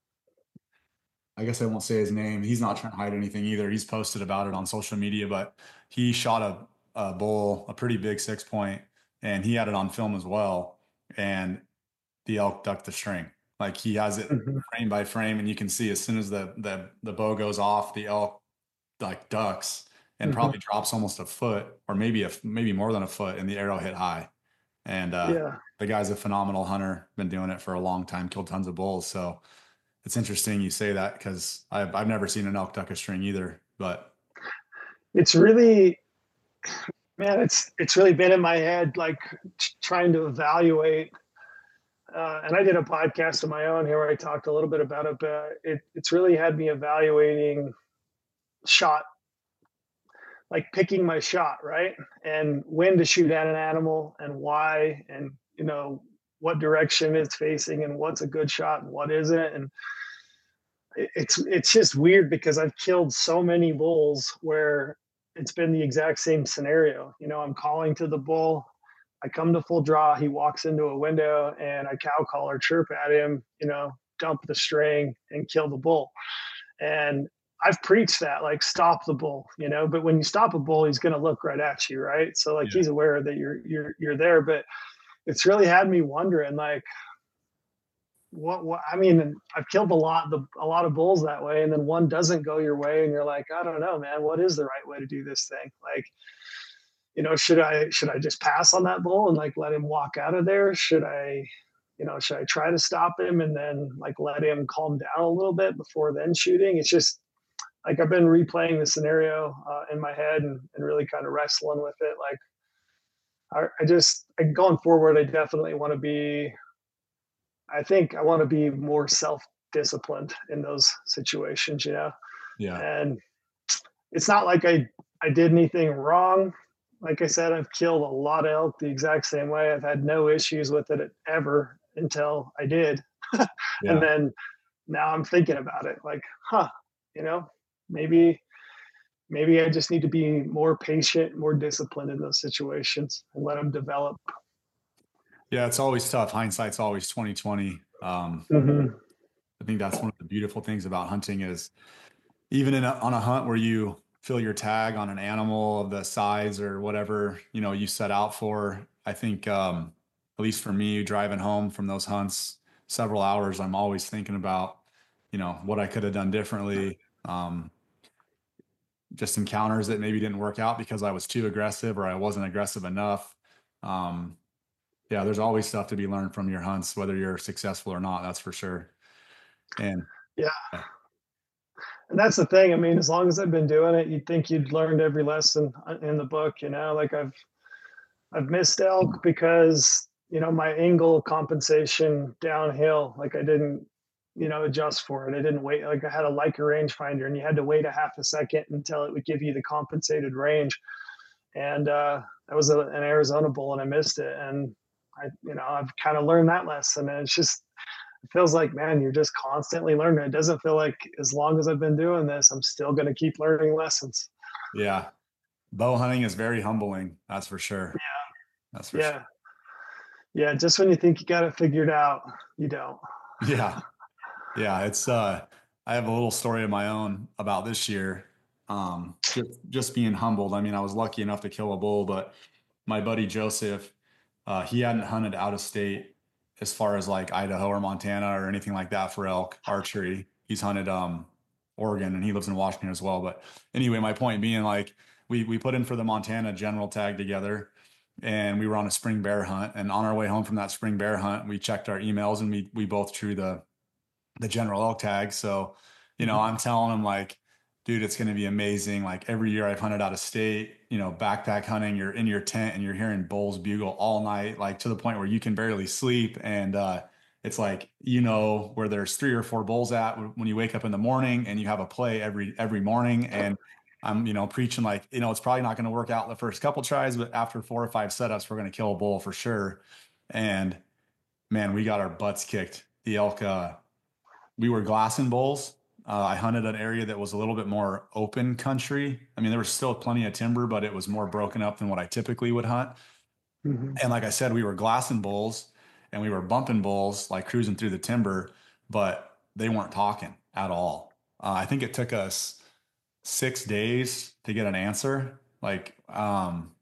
I guess I won't say his name. He's not trying to hide anything either. He's posted about it on social media, but he shot a, a bull, a pretty big six point, and he had it on film as well. And the elk ducked the string. Like he has it Mm-hmm. frame by frame, and you can see as soon as the, the, the bow goes off, the elk like ducks and Mm-hmm. probably drops almost a foot, or maybe a, maybe more than a foot, and the arrow hit high. And uh, Yeah. the guy's a phenomenal hunter, been doing it for a long time, killed tons of bulls. So it's interesting you say that, because I've, I've never seen an elk duck a string either, but It's really, man, it's, it's really been in my head, like t- trying to evaluate. Uh, and I did a podcast of my own here where I talked a little bit about it, but it, it's really had me evaluating shot, like picking my shot, right? And when to shoot at an animal and why, and, you know, what direction it's facing and what's a good shot and what isn't. And it's, it's just weird because I've killed so many bulls where it's been the exact same scenario. You know, I'm calling to the bull, I come to full draw, he walks into a window, and I cow call or chirp at him, you know, dump the string and kill the bull. And I've preached that, like, stop the bull, you know, but when you stop a bull, he's going to look right at you. Right. So like, yeah. he's aware that you're, you're, you're there, but it's really had me wondering, like, what, what, I mean, I've killed a lot, the, a lot of bulls that way. And then one doesn't go your way, and you're like, I don't know, man, what is the right way to do this thing? Like, you know, should I, should I just pass on that bull and like let him walk out of there? Should I, you know, should I try to stop him and then like let him calm down a little bit before then shooting? It's just like, I've been replaying the scenario uh, in my head, and, and really kind of wrestling with it. Like, I, I just, I, going forward, I definitely want to be, I think I want to be more self-disciplined in those situations, you know? Yeah. And it's not like I, I did anything wrong. Like I said, I've killed a lot of elk the exact same way. I've had no issues with it ever until I did. Yeah. And then now I'm thinking about it like, huh, you know, maybe maybe I just need to be more patient, more disciplined in those situations and let them develop. Yeah, it's always tough. Hindsight's always twenty twenty. Um, Mm-hmm. I think that's one of the beautiful things about hunting is even in a, on a hunt where you fill your tag on an animal of the size or whatever, you know, you set out for. I think, um, at least for me, driving home from those hunts several hours, I'm always thinking about, you know, what I could have done differently. Um, just encounters that maybe didn't work out because I was too aggressive or I wasn't aggressive enough. Um, yeah, there's always stuff to be learned from your hunts, whether you're successful or not, that's for sure. And Yeah. yeah, And that's the thing. I mean, as long as I've been doing it, you'd think you'd learned every lesson uh, in the book, you know, like I've, I've missed elk because, you know, my angle compensation downhill, like I didn't, you know, adjust for it. I didn't wait. Like I had a Leica rangefinder and you had to wait a half a second until it would give you the compensated range. And uh, that was a, an Arizona bull and I missed it. And I, you know, I've kind of learned that lesson. And it's just, it feels like, man, you're just constantly learning. It doesn't feel like as long as I've been doing this, I'm still going to keep learning lessons. yeah, bow hunting is very humbling. That's for sure. That's for sure. Yeah. Yeah. Just when you think you got it figured out, you don't. Yeah. Yeah. It's, uh, I have a little story of my own about this year. Um, just, just being humbled. I mean, I was lucky enough to kill a bull, but my buddy Joseph, uh, he hadn't hunted out of state as far as like Idaho or Montana or anything like that for elk archery. He's hunted, um, Oregon and he lives in Washington as well. But anyway, my point being like, we, we put in for the Montana general tag together and we were on a spring bear hunt, and on our way home from that spring bear hunt, we checked our emails and we, we both drew the, the general elk tag. So, you know, I'm telling him like, dude, it's going to be amazing. Like every year I've hunted out of state, you know, backpack hunting, you're in your tent and you're hearing bulls bugle all night, like to the point where you can barely sleep. And, uh, it's like, you know, where there's three or four bulls at when you wake up in the morning and you have a play every, every morning. And I'm, you know, preaching like, you know, it's probably not going to work out the first couple tries, but after four or five setups, we're going to kill a bull for sure. And man, we got our butts kicked. The elk, uh, we were glassing bulls. Uh, I hunted an area that was a little bit more open country. I mean, there was still plenty of timber, but it was more broken up than what I typically would hunt. Mm-hmm. And like I said, we were glassing bulls and we were bumping bulls, like cruising through the timber, but they weren't talking at all. Uh, I think it took us six days to get an answer. Like, um,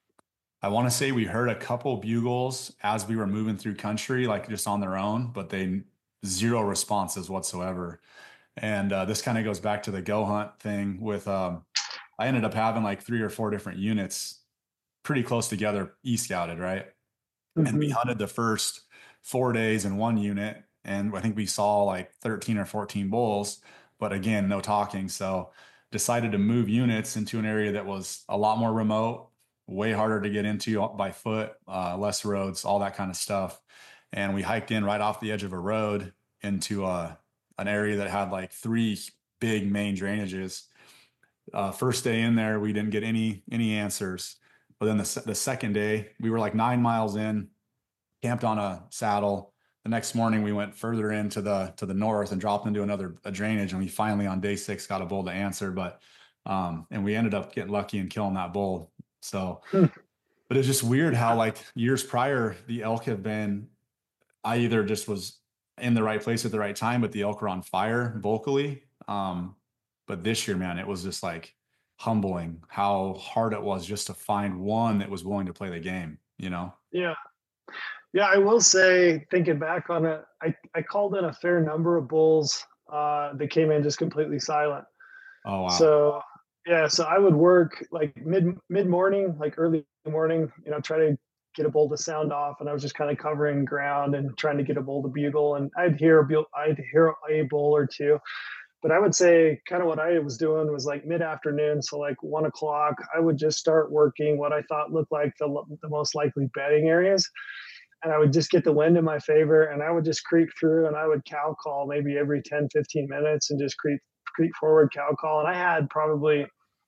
I want to say we heard a couple bugles as we were moving through country, like just on their own, but they zero responses whatsoever. And uh, this kind of goes back to the go hunt thing with, um, I ended up having like three or four different units pretty close together, e-scouted, right? And we Mm-hmm. hunted the first four days in one unit. And I think we saw like thirteen or fourteen bulls, but again, no talking. So decided to move units into an area that was a lot more remote, way harder to get into by foot, uh, less roads, all that kind of stuff. And we hiked in right off the edge of a road into uh, an area that had like three big main drainages. Uh, first day in there, we didn't get any any answers. But then the the second day, we were like nine miles in, camped on a saddle. The next morning, we went further into the to the north and dropped into another a drainage, and we finally on day six got a bull to answer. But um, and we ended up getting lucky and killing that bull. So, Hmm. but it's just weird how like years prior, the elk have been. I either just was in the right place at the right time, but the elk were on fire vocally. Um, but this year, man, it was just like humbling how hard it was just to find one that was willing to play the game, you know? Yeah. Yeah, I will say, thinking back on it, I, I called in a fair number of bulls uh, that came in just completely silent. Oh, wow. So yeah, so I would work like mid mid morning, like early morning, you know, try to get a bull to sound off, and I was just kind of covering ground and trying to get a bull to bugle, and I'd hear a bugle, I'd hear a bull or two. But I would say kind of what I was doing was like mid afternoon, so like one o'clock, I would just start working what I thought looked like the the most likely bedding areas, and I would just get the wind in my favor, and I would just creep through, and I would cow call maybe every ten, fifteen minutes and just creep creep forward cow call. And I had probably,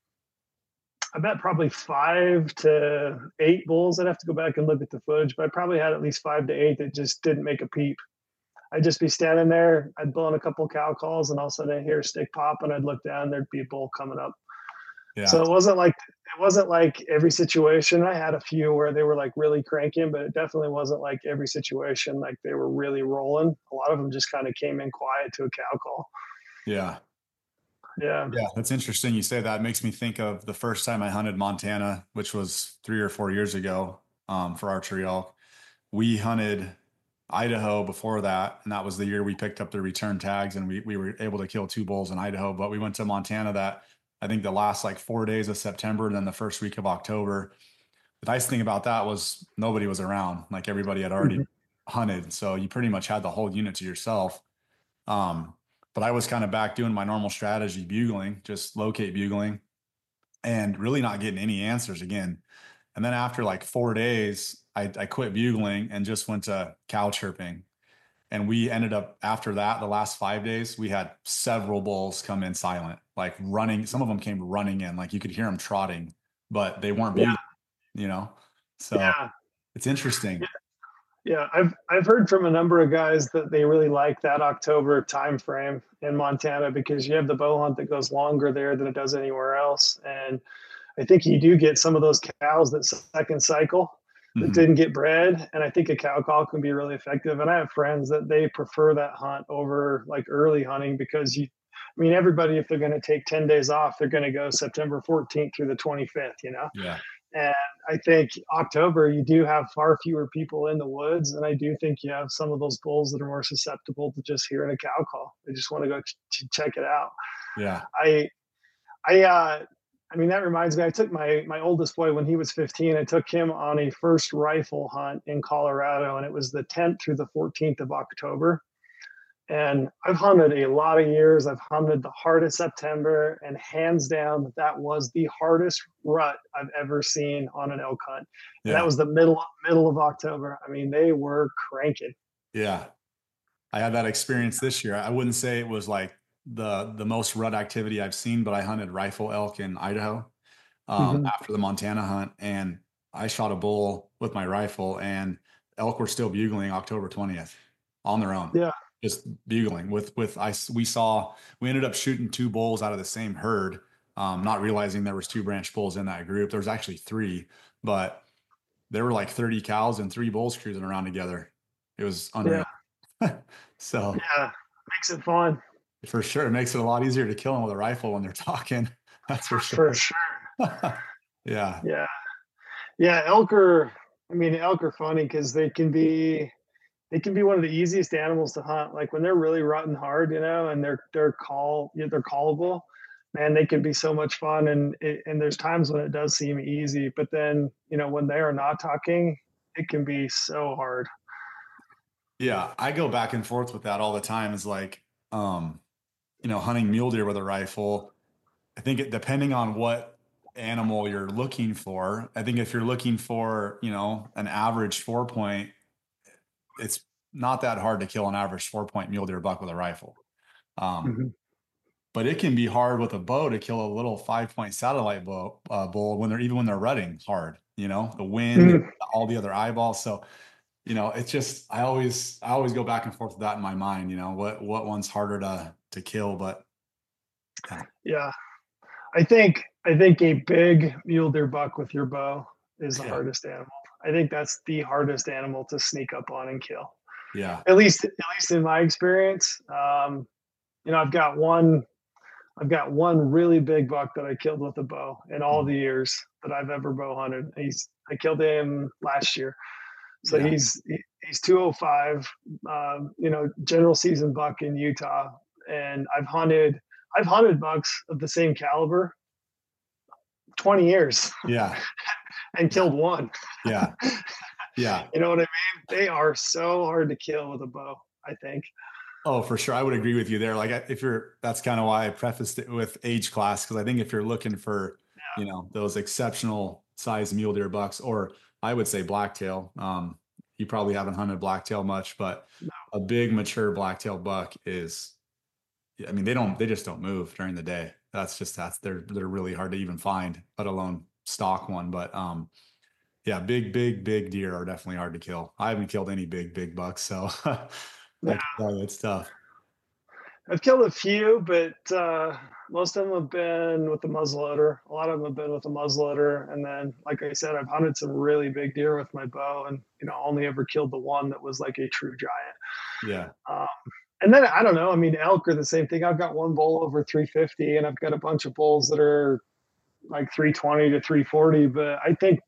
I bet probably five to eight bulls. I'd have to go back and look at the footage, but I probably had at least five to eight that just didn't make a peep. I'd just be standing there. I'd blown a couple cow calls, and all of a sudden I hear a stick pop, and I'd look down. There'd be a bull coming up. Yeah. So it wasn't like it wasn't like every situation. I had a few where they were like really cranking, but it definitely wasn't like every situation like they were really rolling. A lot of them just kind of came in quiet to a cow call. Yeah. Yeah. Yeah. That's interesting. You say that. It makes me think of the first time I hunted Montana, which was three or four years ago, um, for archery elk. We hunted Idaho before that, and that was the year we picked up the return tags, and we, we were able to kill two bulls in Idaho. But we went to Montana that, I think, the last like four days of September and then the first week of October. The nice thing about that was nobody was around. Like, everybody had already mm-hmm. hunted. So you pretty much had the whole unit to yourself. Um, but I was kind of back doing my normal strategy, bugling, just locate bugling, and really not getting any answers again. And then after like four days, I, I quit bugling and just went to cow chirping. And we ended up, after that, the last five days, we had several bulls come in silent, like running. Some of them came running in, like you could hear them trotting, but they weren't bugling, yeah. you know? So yeah. It's interesting. Yeah. Yeah, I've I've heard from a number of guys that they really like that October time frame in Montana because you have the bow hunt that goes longer there than it does anywhere else. And I think you do get some of those cows that second cycle that mm-hmm. didn't get bred. And I think a cow call can be really effective. And I have friends that they prefer that hunt over like early hunting because you, I mean, everybody, if they're going to take ten days off, they're going to go September fourteenth through the twenty-fifth, you know? Yeah. And I think October, you do have far fewer people in the woods. And I do think you have some of those bulls that are more susceptible to just hearing a cow call. They just want to go ch- check it out. Yeah. I, I, uh, I mean, that reminds me, I took my, my oldest boy when he was fifteen, I took him on a first rifle hunt in Colorado, and it was the tenth through the fourteenth of October. And I've hunted a lot of years. I've hunted the hardest September, and hands down, that was the hardest rut I've ever seen on an elk hunt. And yeah. that was the middle, middle of October. I mean, they were cranking. Yeah. I had that experience this year. I wouldn't say it was like the, the most rut activity I've seen, but I hunted rifle elk in Idaho um, mm-hmm. after the Montana hunt. And I shot a bull with my rifle, and elk were still bugling October twentieth on their own. Yeah. Just bugling with, with, I, we saw, we ended up shooting two bulls out of the same herd, um, not realizing there was two branch bulls in that group. There was actually three, but there were like thirty cows and three bulls cruising around together. It was unreal. Yeah. So yeah, makes it fun. For sure. It makes it a lot easier to kill them with a rifle when they're talking. That's for sure. For sure. Yeah. Yeah. Yeah. Elk are, I mean, elk are funny because they can be, they can be one of the easiest animals to hunt. Like when they're really rutting hard, you know, and they're, they're call, you know, they're callable, man, they can be so much fun. And, it, and there's times when it does seem easy, but then, you know, when they are not talking, it can be so hard. Yeah. I go back and forth with that all the time. Is like, um, you know, hunting mule deer with a rifle. I think it, depending on what animal you're looking for, I think if you're looking for, you know, an average four point, it's not that hard to kill an average four point mule deer buck with a rifle. Um, mm-hmm. But it can be hard with a bow to kill a little five point satellite bow, uh, bull when they're, even when they're rutting hard, you know, the wind, mm-hmm. all the other eyeballs. So, you know, it's just, I always, I always go back and forth with that in my mind, you know, what, what one's harder to, to kill, but. Yeah. yeah. I think, I think a big mule deer buck with your bow is the yeah. hardest animal. I think that's the hardest animal to sneak up on and kill. Yeah. At least, at least in my experience, um, you know, I've got one, I've got one really big buck that I killed with a bow in all the years that I've ever bow hunted. He's, I killed him last year. So yeah. he's, he's two oh five, um, you know, general season buck in Utah. And I've hunted, I've hunted bucks of the same caliber twenty years. Yeah. And killed one. Yeah. Yeah. You know what I mean? They are so hard to kill with a bow, I think. Oh, for sure. I would agree with you there. Like if you're, that's kind of why I prefaced it with age class. Cause I think if you're looking for, yeah. you know, those exceptional size mule deer bucks, or I would say blacktail, um, you probably haven't hunted blacktail much, but no. a big mature blacktail buck is, I mean, they don't, they just don't move during the day. That's just, that's, they're, they're really hard to even find, let alone stock one. But, um, yeah, big, big, big deer are definitely hard to kill. I haven't killed any big, big bucks. So I Yeah. can tell you it's tough. I've killed a few, but uh, most of them have been with the muzzleloader. A lot of them have been with the muzzleloader, and then, like I said, I've hunted some really big deer with my bow, and you know, only ever killed the one that was like a true giant. Yeah. Um, and then I don't know. I mean, elk are the same thing. I've got one bull over three fifty, and I've got a bunch of bulls that are like three twenty to three forty. But I think,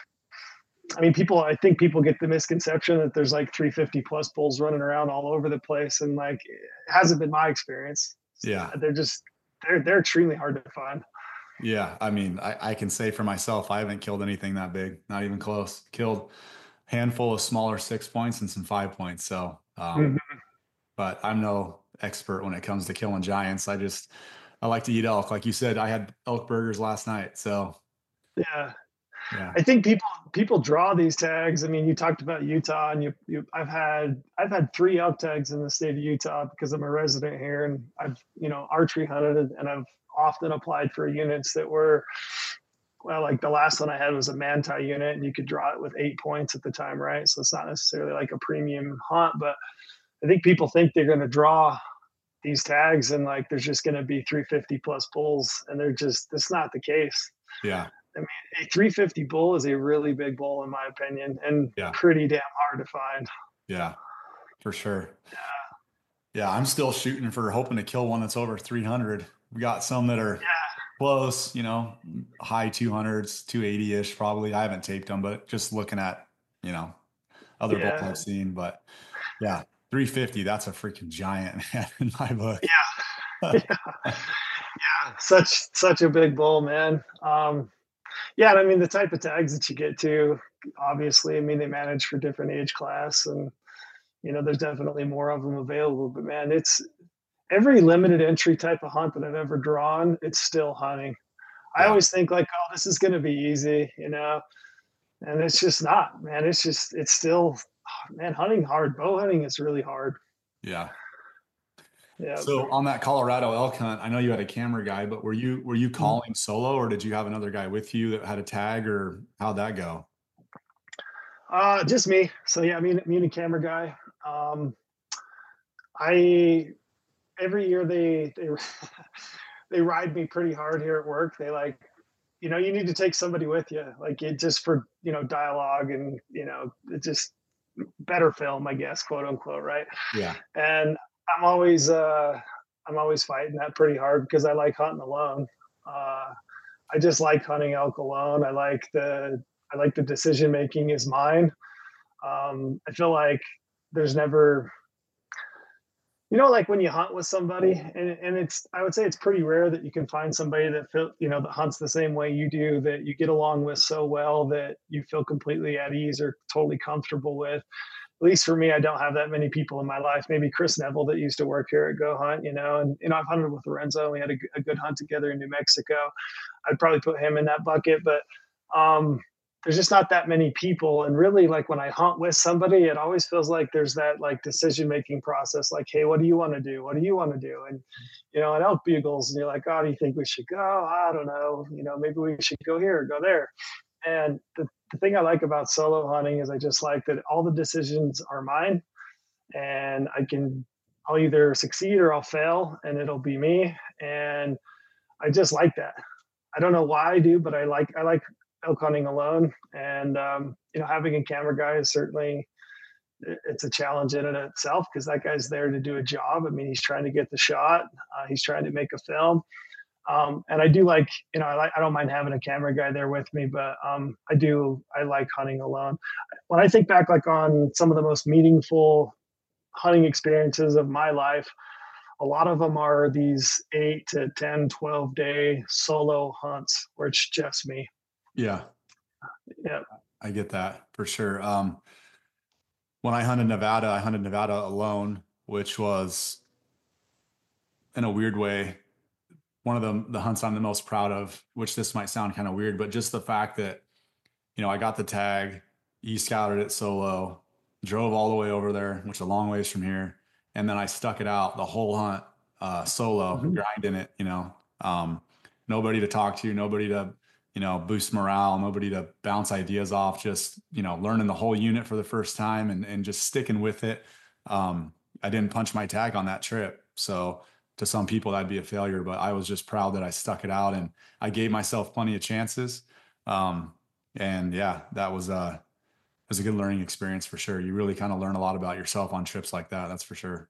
I mean, people. I think people get the misconception that there's like three fifty plus bulls running around all over the place, and like it hasn't been my experience. Yeah. They're just they're they're extremely hard to find. Yeah. I mean, I, I can say for myself, I haven't killed anything that big, not even close. Killed a handful of smaller six points and some five points. So, um, Mhm. but I'm no expert when it comes to killing giants. I just, I like to eat elk. Like you said, I had elk burgers last night. So Yeah, yeah. I think people people draw these tags. I mean, you talked about Utah, and you, you I've had I've had three elk tags in the state of Utah because I'm a resident here, and I've you know archery hunted, and I've often applied for units that were well, like the last one I had was a Manti unit, and you could draw it with eight points at the time, right? So it's not necessarily like a premium hunt, but I think people think they're going to draw these tags and like there's just going to be three fifty plus bulls, and they're just that's not the case. Yeah. I mean, a three fifty bull is a really big bull in my opinion, and Yeah. pretty damn hard to find. Yeah. For sure. Yeah. I'm still shooting for hoping to kill one that's over three hundred. We got some that are close, you know, high two hundreds, two eighty ish probably. I haven't taped them, but just looking at, you know, other bulls Yeah, I've seen. But yeah, three fifty, that's a freaking giant, man, in my book. yeah, yeah, such such a big bull, man. Um, yeah, and I mean the type of tags that you get to, obviously, I mean they manage for different age class, and you know there's definitely more of them available. But man, it's every limited entry type of hunt that I've ever drawn, it's still hunting. I Yeah. always think like, oh, this is going to be easy, you know, and it's just not, man. It's just, it's still, man, hunting hard. Bow hunting is really hard. Yeah. Yeah. So on that Colorado elk hunt, I know you had a camera guy, but were you were you calling solo, or did you have another guy with you that had a tag, or how'd that go? Uh, just me. So yeah, me, me and a camera guy. Um, I every year they they they ride me pretty hard here at work. They like, you know, you need to take somebody with you, like it just for you know dialogue and you know it just better film, I guess, quote unquote, right? Yeah. And I'm always uh, I'm always fighting that pretty hard because I like hunting alone. Uh, I just like hunting elk alone. I like the I like the decision making is mine. Um, I feel like there's never, you know, like when you hunt with somebody, and, and it's, I would say it's pretty rare that you can find somebody that feel, you know, that hunts the same way you do, that you get along with so well that you feel completely at ease or totally comfortable with. At least for me, I don't have that many people in my life. Maybe Chris Neville that used to work here at Go Hunt, you know, and you know I've hunted with Lorenzo. We had a, a good hunt together in New Mexico. I'd probably put him in that bucket, but um, there's just not that many people. And really, like when I hunt with somebody, it always feels like there's that like decision making process. Like, hey, what do you want to do? What do you want to do? And you know, and elk bugles, and you're like, oh, do you think we should go? I don't know. You know, maybe we should go here or go there. And the, the thing I like about solo hunting is I just like that all the decisions are mine, and I can I'll either succeed or I'll fail, and it'll be me. And I just like that. I don't know why I do, but I like I like elk hunting alone. And um, you know, having a camera guy is certainly it's a challenge in and of itself because that guy's there to do a job. I mean, he's trying to get the shot. Uh, he's trying to make a film. Um, and I do like, you know, I like, I don't mind having a camera guy there with me, but um, I do, I like hunting alone. When I think back, like on some of the most meaningful hunting experiences of my life, a lot of them are these eight to ten, twelve day solo hunts where it's just me. Yeah. Yeah. I get that for sure. Um, when I hunted Nevada, I hunted Nevada alone, which was in a weird way one of the the hunts I'm the most proud of, which this might sound kind of weird, but just the fact that, you know, I got the tag, e-scouted it solo, drove all the way over there, which is a long ways from here. And then I stuck it out the whole hunt, uh, solo, Mm-hmm. grinding it, you know, um, nobody to talk to, nobody to, you know, boost morale, nobody to bounce ideas off, just, you know, learning the whole unit for the first time and, and just sticking with it. Um, I didn't punch my tag on that trip. So to some people that'd be a failure, but I was just proud that I stuck it out and I gave myself plenty of chances. Um, and yeah, that was uh was a good learning experience for sure. You really kind of learn a lot about yourself on trips like that. That's for sure.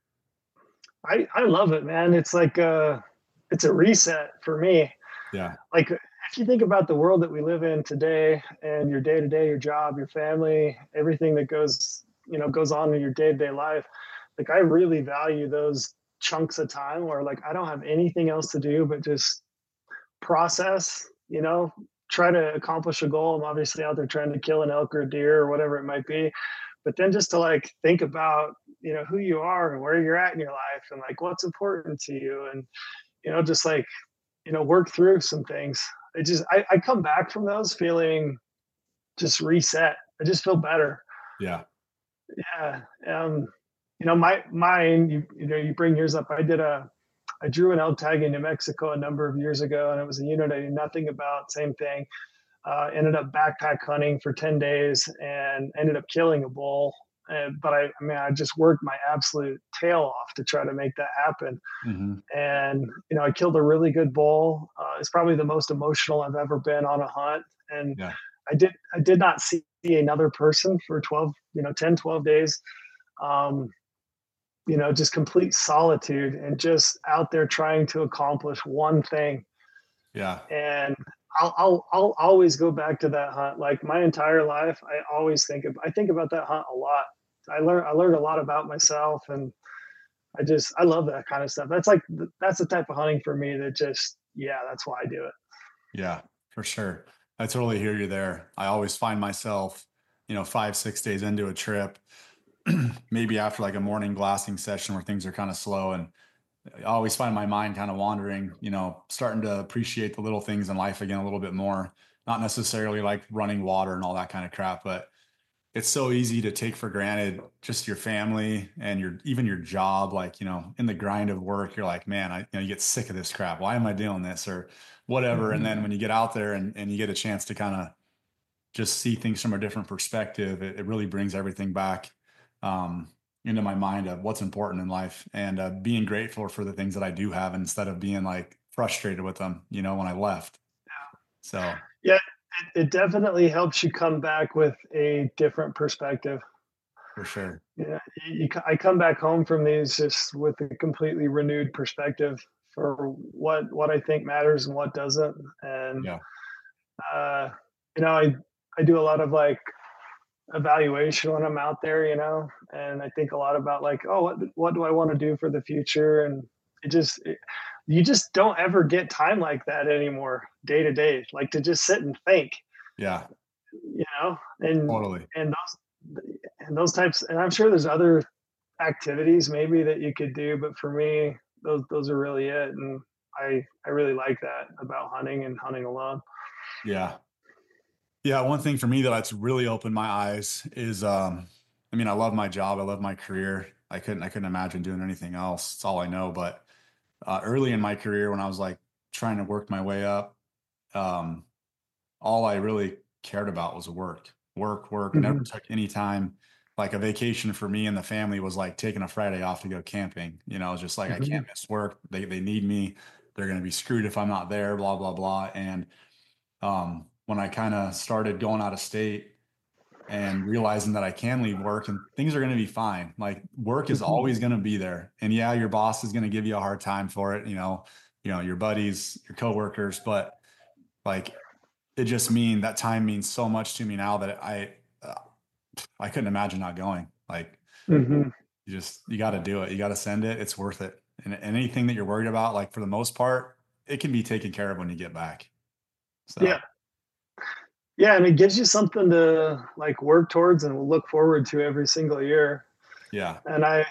I I love it, man. It's like uh it's a reset for me. Yeah. Like if you think about the world that we live in today and your day to day, your job, your family, everything that goes, you know, goes on in your day to day life, like I really value those chunks of time where like I don't have anything else to do but just process, you know, try to accomplish a goal. I'm obviously out there trying to kill an elk or a deer or whatever it might be. But then just to like think about, you know, who you are and where you're at in your life and like what's important to you and, you know, just like, you know, work through some things. It just I, I come back from those feeling just reset. I just feel better. Yeah. Yeah. Um, you know, my mine, you you know, you bring yours up. I did a I drew an elk tag in New Mexico a number of years ago, and it was a unit I knew nothing about. Same thing. Uh, ended up backpack hunting for ten days and ended up killing a bull. And, but I, I mean, I just worked my absolute tail off to try to make that happen. Hmm. And you know, I killed a really good bull. Uh, it's probably the most emotional I've ever been on a hunt. And Yeah. I did I did not see another person for twelve, you know, ten, twelve days. Um, you know, just complete solitude and just out there trying to accomplish one thing. Yeah. And I'll, I'll, I'll always go back to that hunt. Like my entire life, I always think of, I think about that hunt a lot. I learned, I learned a lot about myself and I just, I love that kind of stuff. That's like, that's the type of hunting for me that just, yeah, that's why I do it. Yeah, for sure. I totally hear you there. I always find myself, you know, five, six days into a trip, maybe after like a morning glassing session where things are kind of slow. And I always find my mind kind of wandering, you know, starting to appreciate the little things in life again a little bit more. Not necessarily like running water and all that kind of crap, but it's so easy to take for granted just your family and your even your job. Like, you know, in the grind of work, you're like, man, I you know, you get sick of this crap. Why am I doing this or whatever? And Mm-hmm. then when you get out there and, and you get a chance to kind of just see things from a different perspective, it, it really brings everything back um, into my mind of what's important in life and uh, being grateful for the things that I do have instead of being like frustrated with them, you know, when I left. So Yeah, it, it definitely helps you come back with a different perspective. for sure. Yeah, you, you, I come back home from these just with a completely renewed perspective for what what I think matters and what doesn't. And Yeah. uh, you know, I I do a lot of like evaluation when I'm out there, you know, and I think a lot about like, oh, what what do I want to do for the future? And it just it, you just don't ever get time like that anymore, day to day, like to just sit and think, Yeah. you know, and Totally. and those and those types. And I'm sure there's other activities maybe that you could do, but for me, those those are really it. And I I really like that about hunting and hunting alone. Yeah. Yeah, one thing for me that that's really opened my eyes is, um, I mean, I love my job. I love my career. I couldn't, I couldn't imagine doing anything else. It's all I know. But uh, early in my career, when I was like trying to work my way up, um, all I really cared about was work, work, work. I never Hmm. took any time. Like a vacation for me and the family was like taking a Friday off to go camping. You know, it's just like I Hmm. can't miss work. They they need me. They're going to be screwed if I'm not there. Blah blah blah. And um, when I kind of started going out of state and realizing that I can leave work and things are going to be fine. Like work is Hmm. always going to be there. And yeah, your boss is going to give you a hard time for it, you know, you know, your buddies, your coworkers, but like it just mean that time means so much to me now that I uh, I couldn't imagine not going. Like Hmm. you just you got to do it. You got to send it. It's worth it. And, and anything that you're worried about, like for the most part, it can be taken care of when you get back. So Yeah. Yeah, and it gives you something to like work towards and look forward to every single year. yeah. And I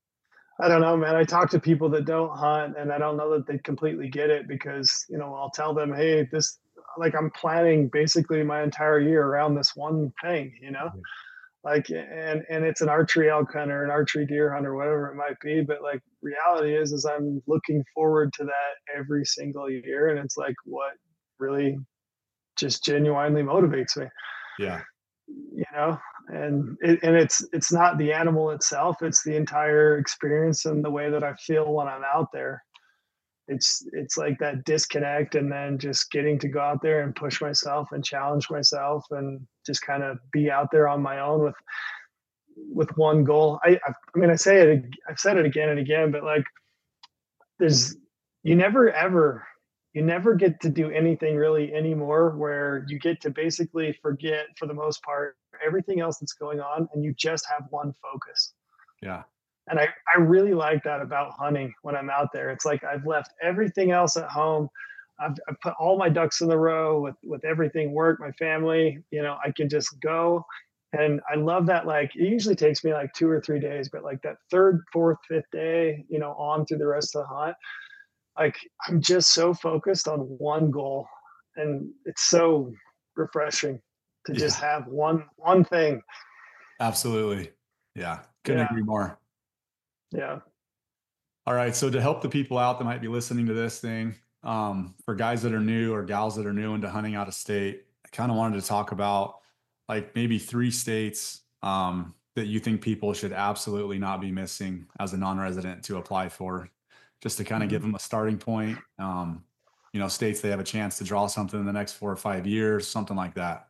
I don't know, man. I talk to people that don't hunt and I don't know that they completely get it because, you know, I'll tell them, "Hey, this like I'm planning basically my entire year around this one thing, you know?" Like and and it's an archery elk hunt or an archery deer hunt or whatever it might be, but like reality is is I'm looking forward to that every single year and it's like what really just genuinely motivates me. Yeah. you know, and it, and it's it's not the animal itself, it's the entire experience and the way that I feel when I'm out there. It's it's like that disconnect, and then just getting to go out there and push myself and challenge myself and just kind of be out there on my own with with one goal. I I, I mean I say it I've said it again and again, but like there's you never ever you never get to do anything really anymore where you get to basically forget for the most part everything else that's going on and you just have one focus. Yeah. And I, I really like that about hunting when I'm out there. It's like I've left everything else at home. I've, I've put all my ducks in the row with, with everything, work, my family, you know, I can just go. And I love that. Like it usually takes me like two or three days, but like that third, fourth, fifth day, you know, on through the rest of the hunt, like I'm just so focused on one goal. And it's so refreshing to just Yeah. have one, one thing. Absolutely. Yeah. Couldn't Yeah. agree more. Yeah. All right. So to help the people out that might be listening to this thing, um, for guys that are new or gals that are new into hunting out of state, I kind of wanted to talk about like maybe three states um, that you think people should absolutely not be missing as a non-resident to apply for, just to kind of Mm-hmm. give them a starting point. Um, you know, states they have a chance to draw something in the next four or five years, something like that.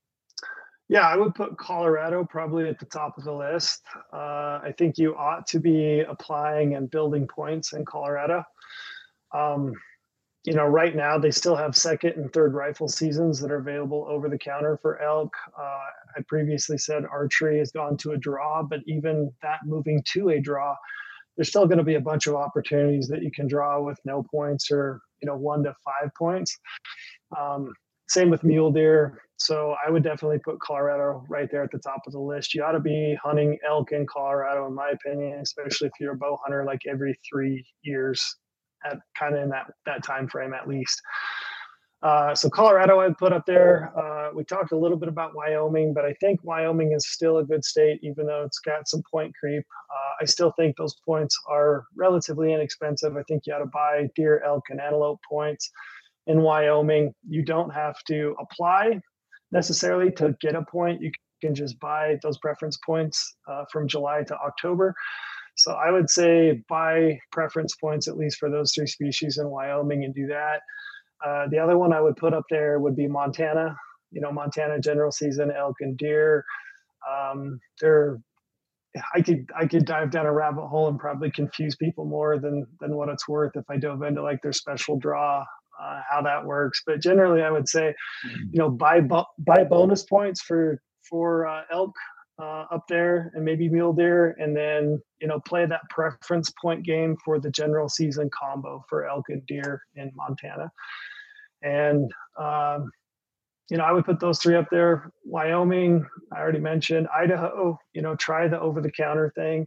Yeah, I would put Colorado probably at the top of the list. Uh, I think you ought to be applying and building points in Colorado. Um, you know, right now they still have second and third rifle seasons that are available over the counter for elk. Uh, I previously said archery has gone to a draw, but even that moving to a draw, there's still going to be a bunch of opportunities that you can draw with no points or, you know, one to five points. Um, same with mule deer. So I would definitely put Colorado right there at the top of the list. You ought to be hunting elk in Colorado, in my opinion, especially if you're a bow hunter, like every three years at kind of in that, that time frame at least. Uh, so Colorado I'd put up there. Uh, we talked a little bit about Wyoming, but I think Wyoming is still a good state, even though it's got some point creep. Uh, I still think those points are relatively inexpensive. I think you ought to buy deer, elk, and antelope points in Wyoming. You don't have to apply necessarily to get a point. You can just buy those preference points uh, from July to October. So I would say buy preference points at least for those three species in Wyoming and do that. Uh, the other one I would put up there would be Montana. You know, Montana general season elk and deer. Um, they're I could I could dive down a rabbit hole and probably confuse people more than than what it's worth if I dove into like their special draw, uh, how that works. But generally, I would say, you know, buy buy bonus points for for uh, elk uh, up there and maybe mule deer, and then you know play that preference point game for the general season combo for elk and deer in Montana. And um, you know, I would put those three up there. Wyoming, I already mentioned. Idaho, you know, try the over-the-counter thing.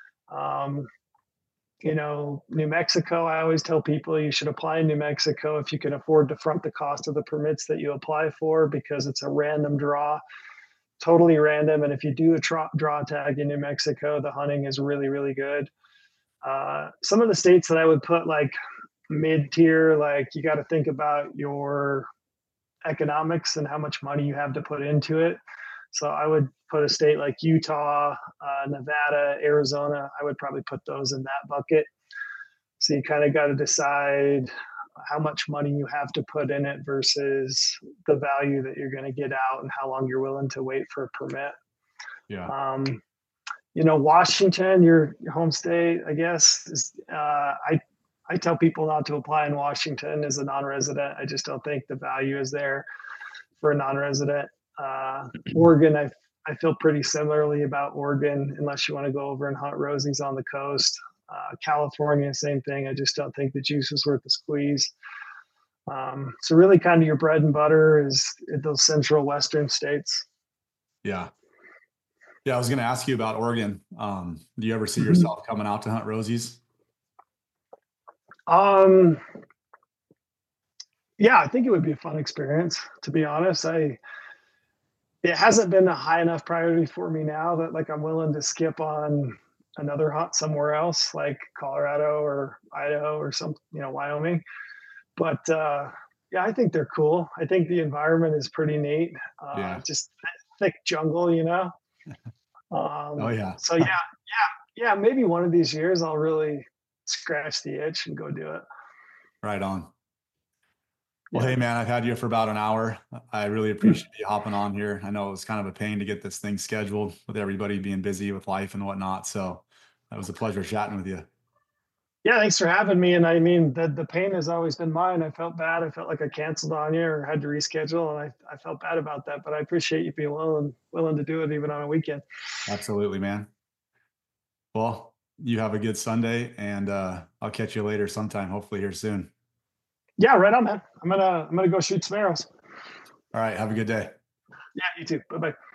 Um, you know, New Mexico, I always tell people you should apply in New Mexico if you can afford to front the cost of the permits that you apply for, because it's a random draw, totally random. And if you do a tra- draw tag in New Mexico, the hunting is really, really good. Uh, some of the states that I would put like mid-tier, like you got to think about your economics and how much money you have to put into it. So I would put a state like Utah, uh, Nevada, Arizona. I would probably put those in that bucket. So you kind of got to decide how much money you have to put in it versus the value that you're going to get out and how long you're willing to wait for a permit. Yeah. Um, you know, Washington, your, your home state, I guess, is, uh, I I tell people not to apply in Washington as a non-resident. I just don't think the value is there for a non-resident. Uh, Oregon, I I feel pretty similarly about Oregon, unless you want to go over and hunt rosies on the coast. Uh, California, same thing. I just don't think the juice is worth the squeeze. Um, so really kind of your bread and butter is those central western states. Yeah. Yeah, I was going to ask you about Oregon. Um, do you ever see yourself coming out to hunt rosies? Um, yeah, I think it would be a fun experience, to be honest. I, it hasn't been a high enough priority for me now that like I'm willing to skip on another hunt somewhere else, like Colorado or Idaho or some, you know, Wyoming. But uh, yeah, I think they're cool. I think the environment is pretty neat. Uh, Yeah. Just thick jungle, you know? Um, Oh yeah. so yeah, yeah, yeah, maybe one of these years I'll really scratch the itch and go do it. Right on. Well, Yeah. hey man, I've had you for about an hour. I really appreciate you hopping on here. I know it was kind of a pain to get this thing scheduled with everybody being busy with life and whatnot. So it was a pleasure chatting with you. Yeah, thanks for having me. And I mean, the the pain has always been mine. I felt bad. I felt like I canceled on you or had to reschedule, and I, I felt bad about that. But I appreciate you being willing willing to do it even on a weekend. Absolutely, man. Well, you have a good Sunday, and uh, I'll catch you later sometime, hopefully here soon. Yeah, right on, man. I'm gonna I'm gonna go shoot some arrows. All right. Have a good day. Yeah, you too. Bye bye.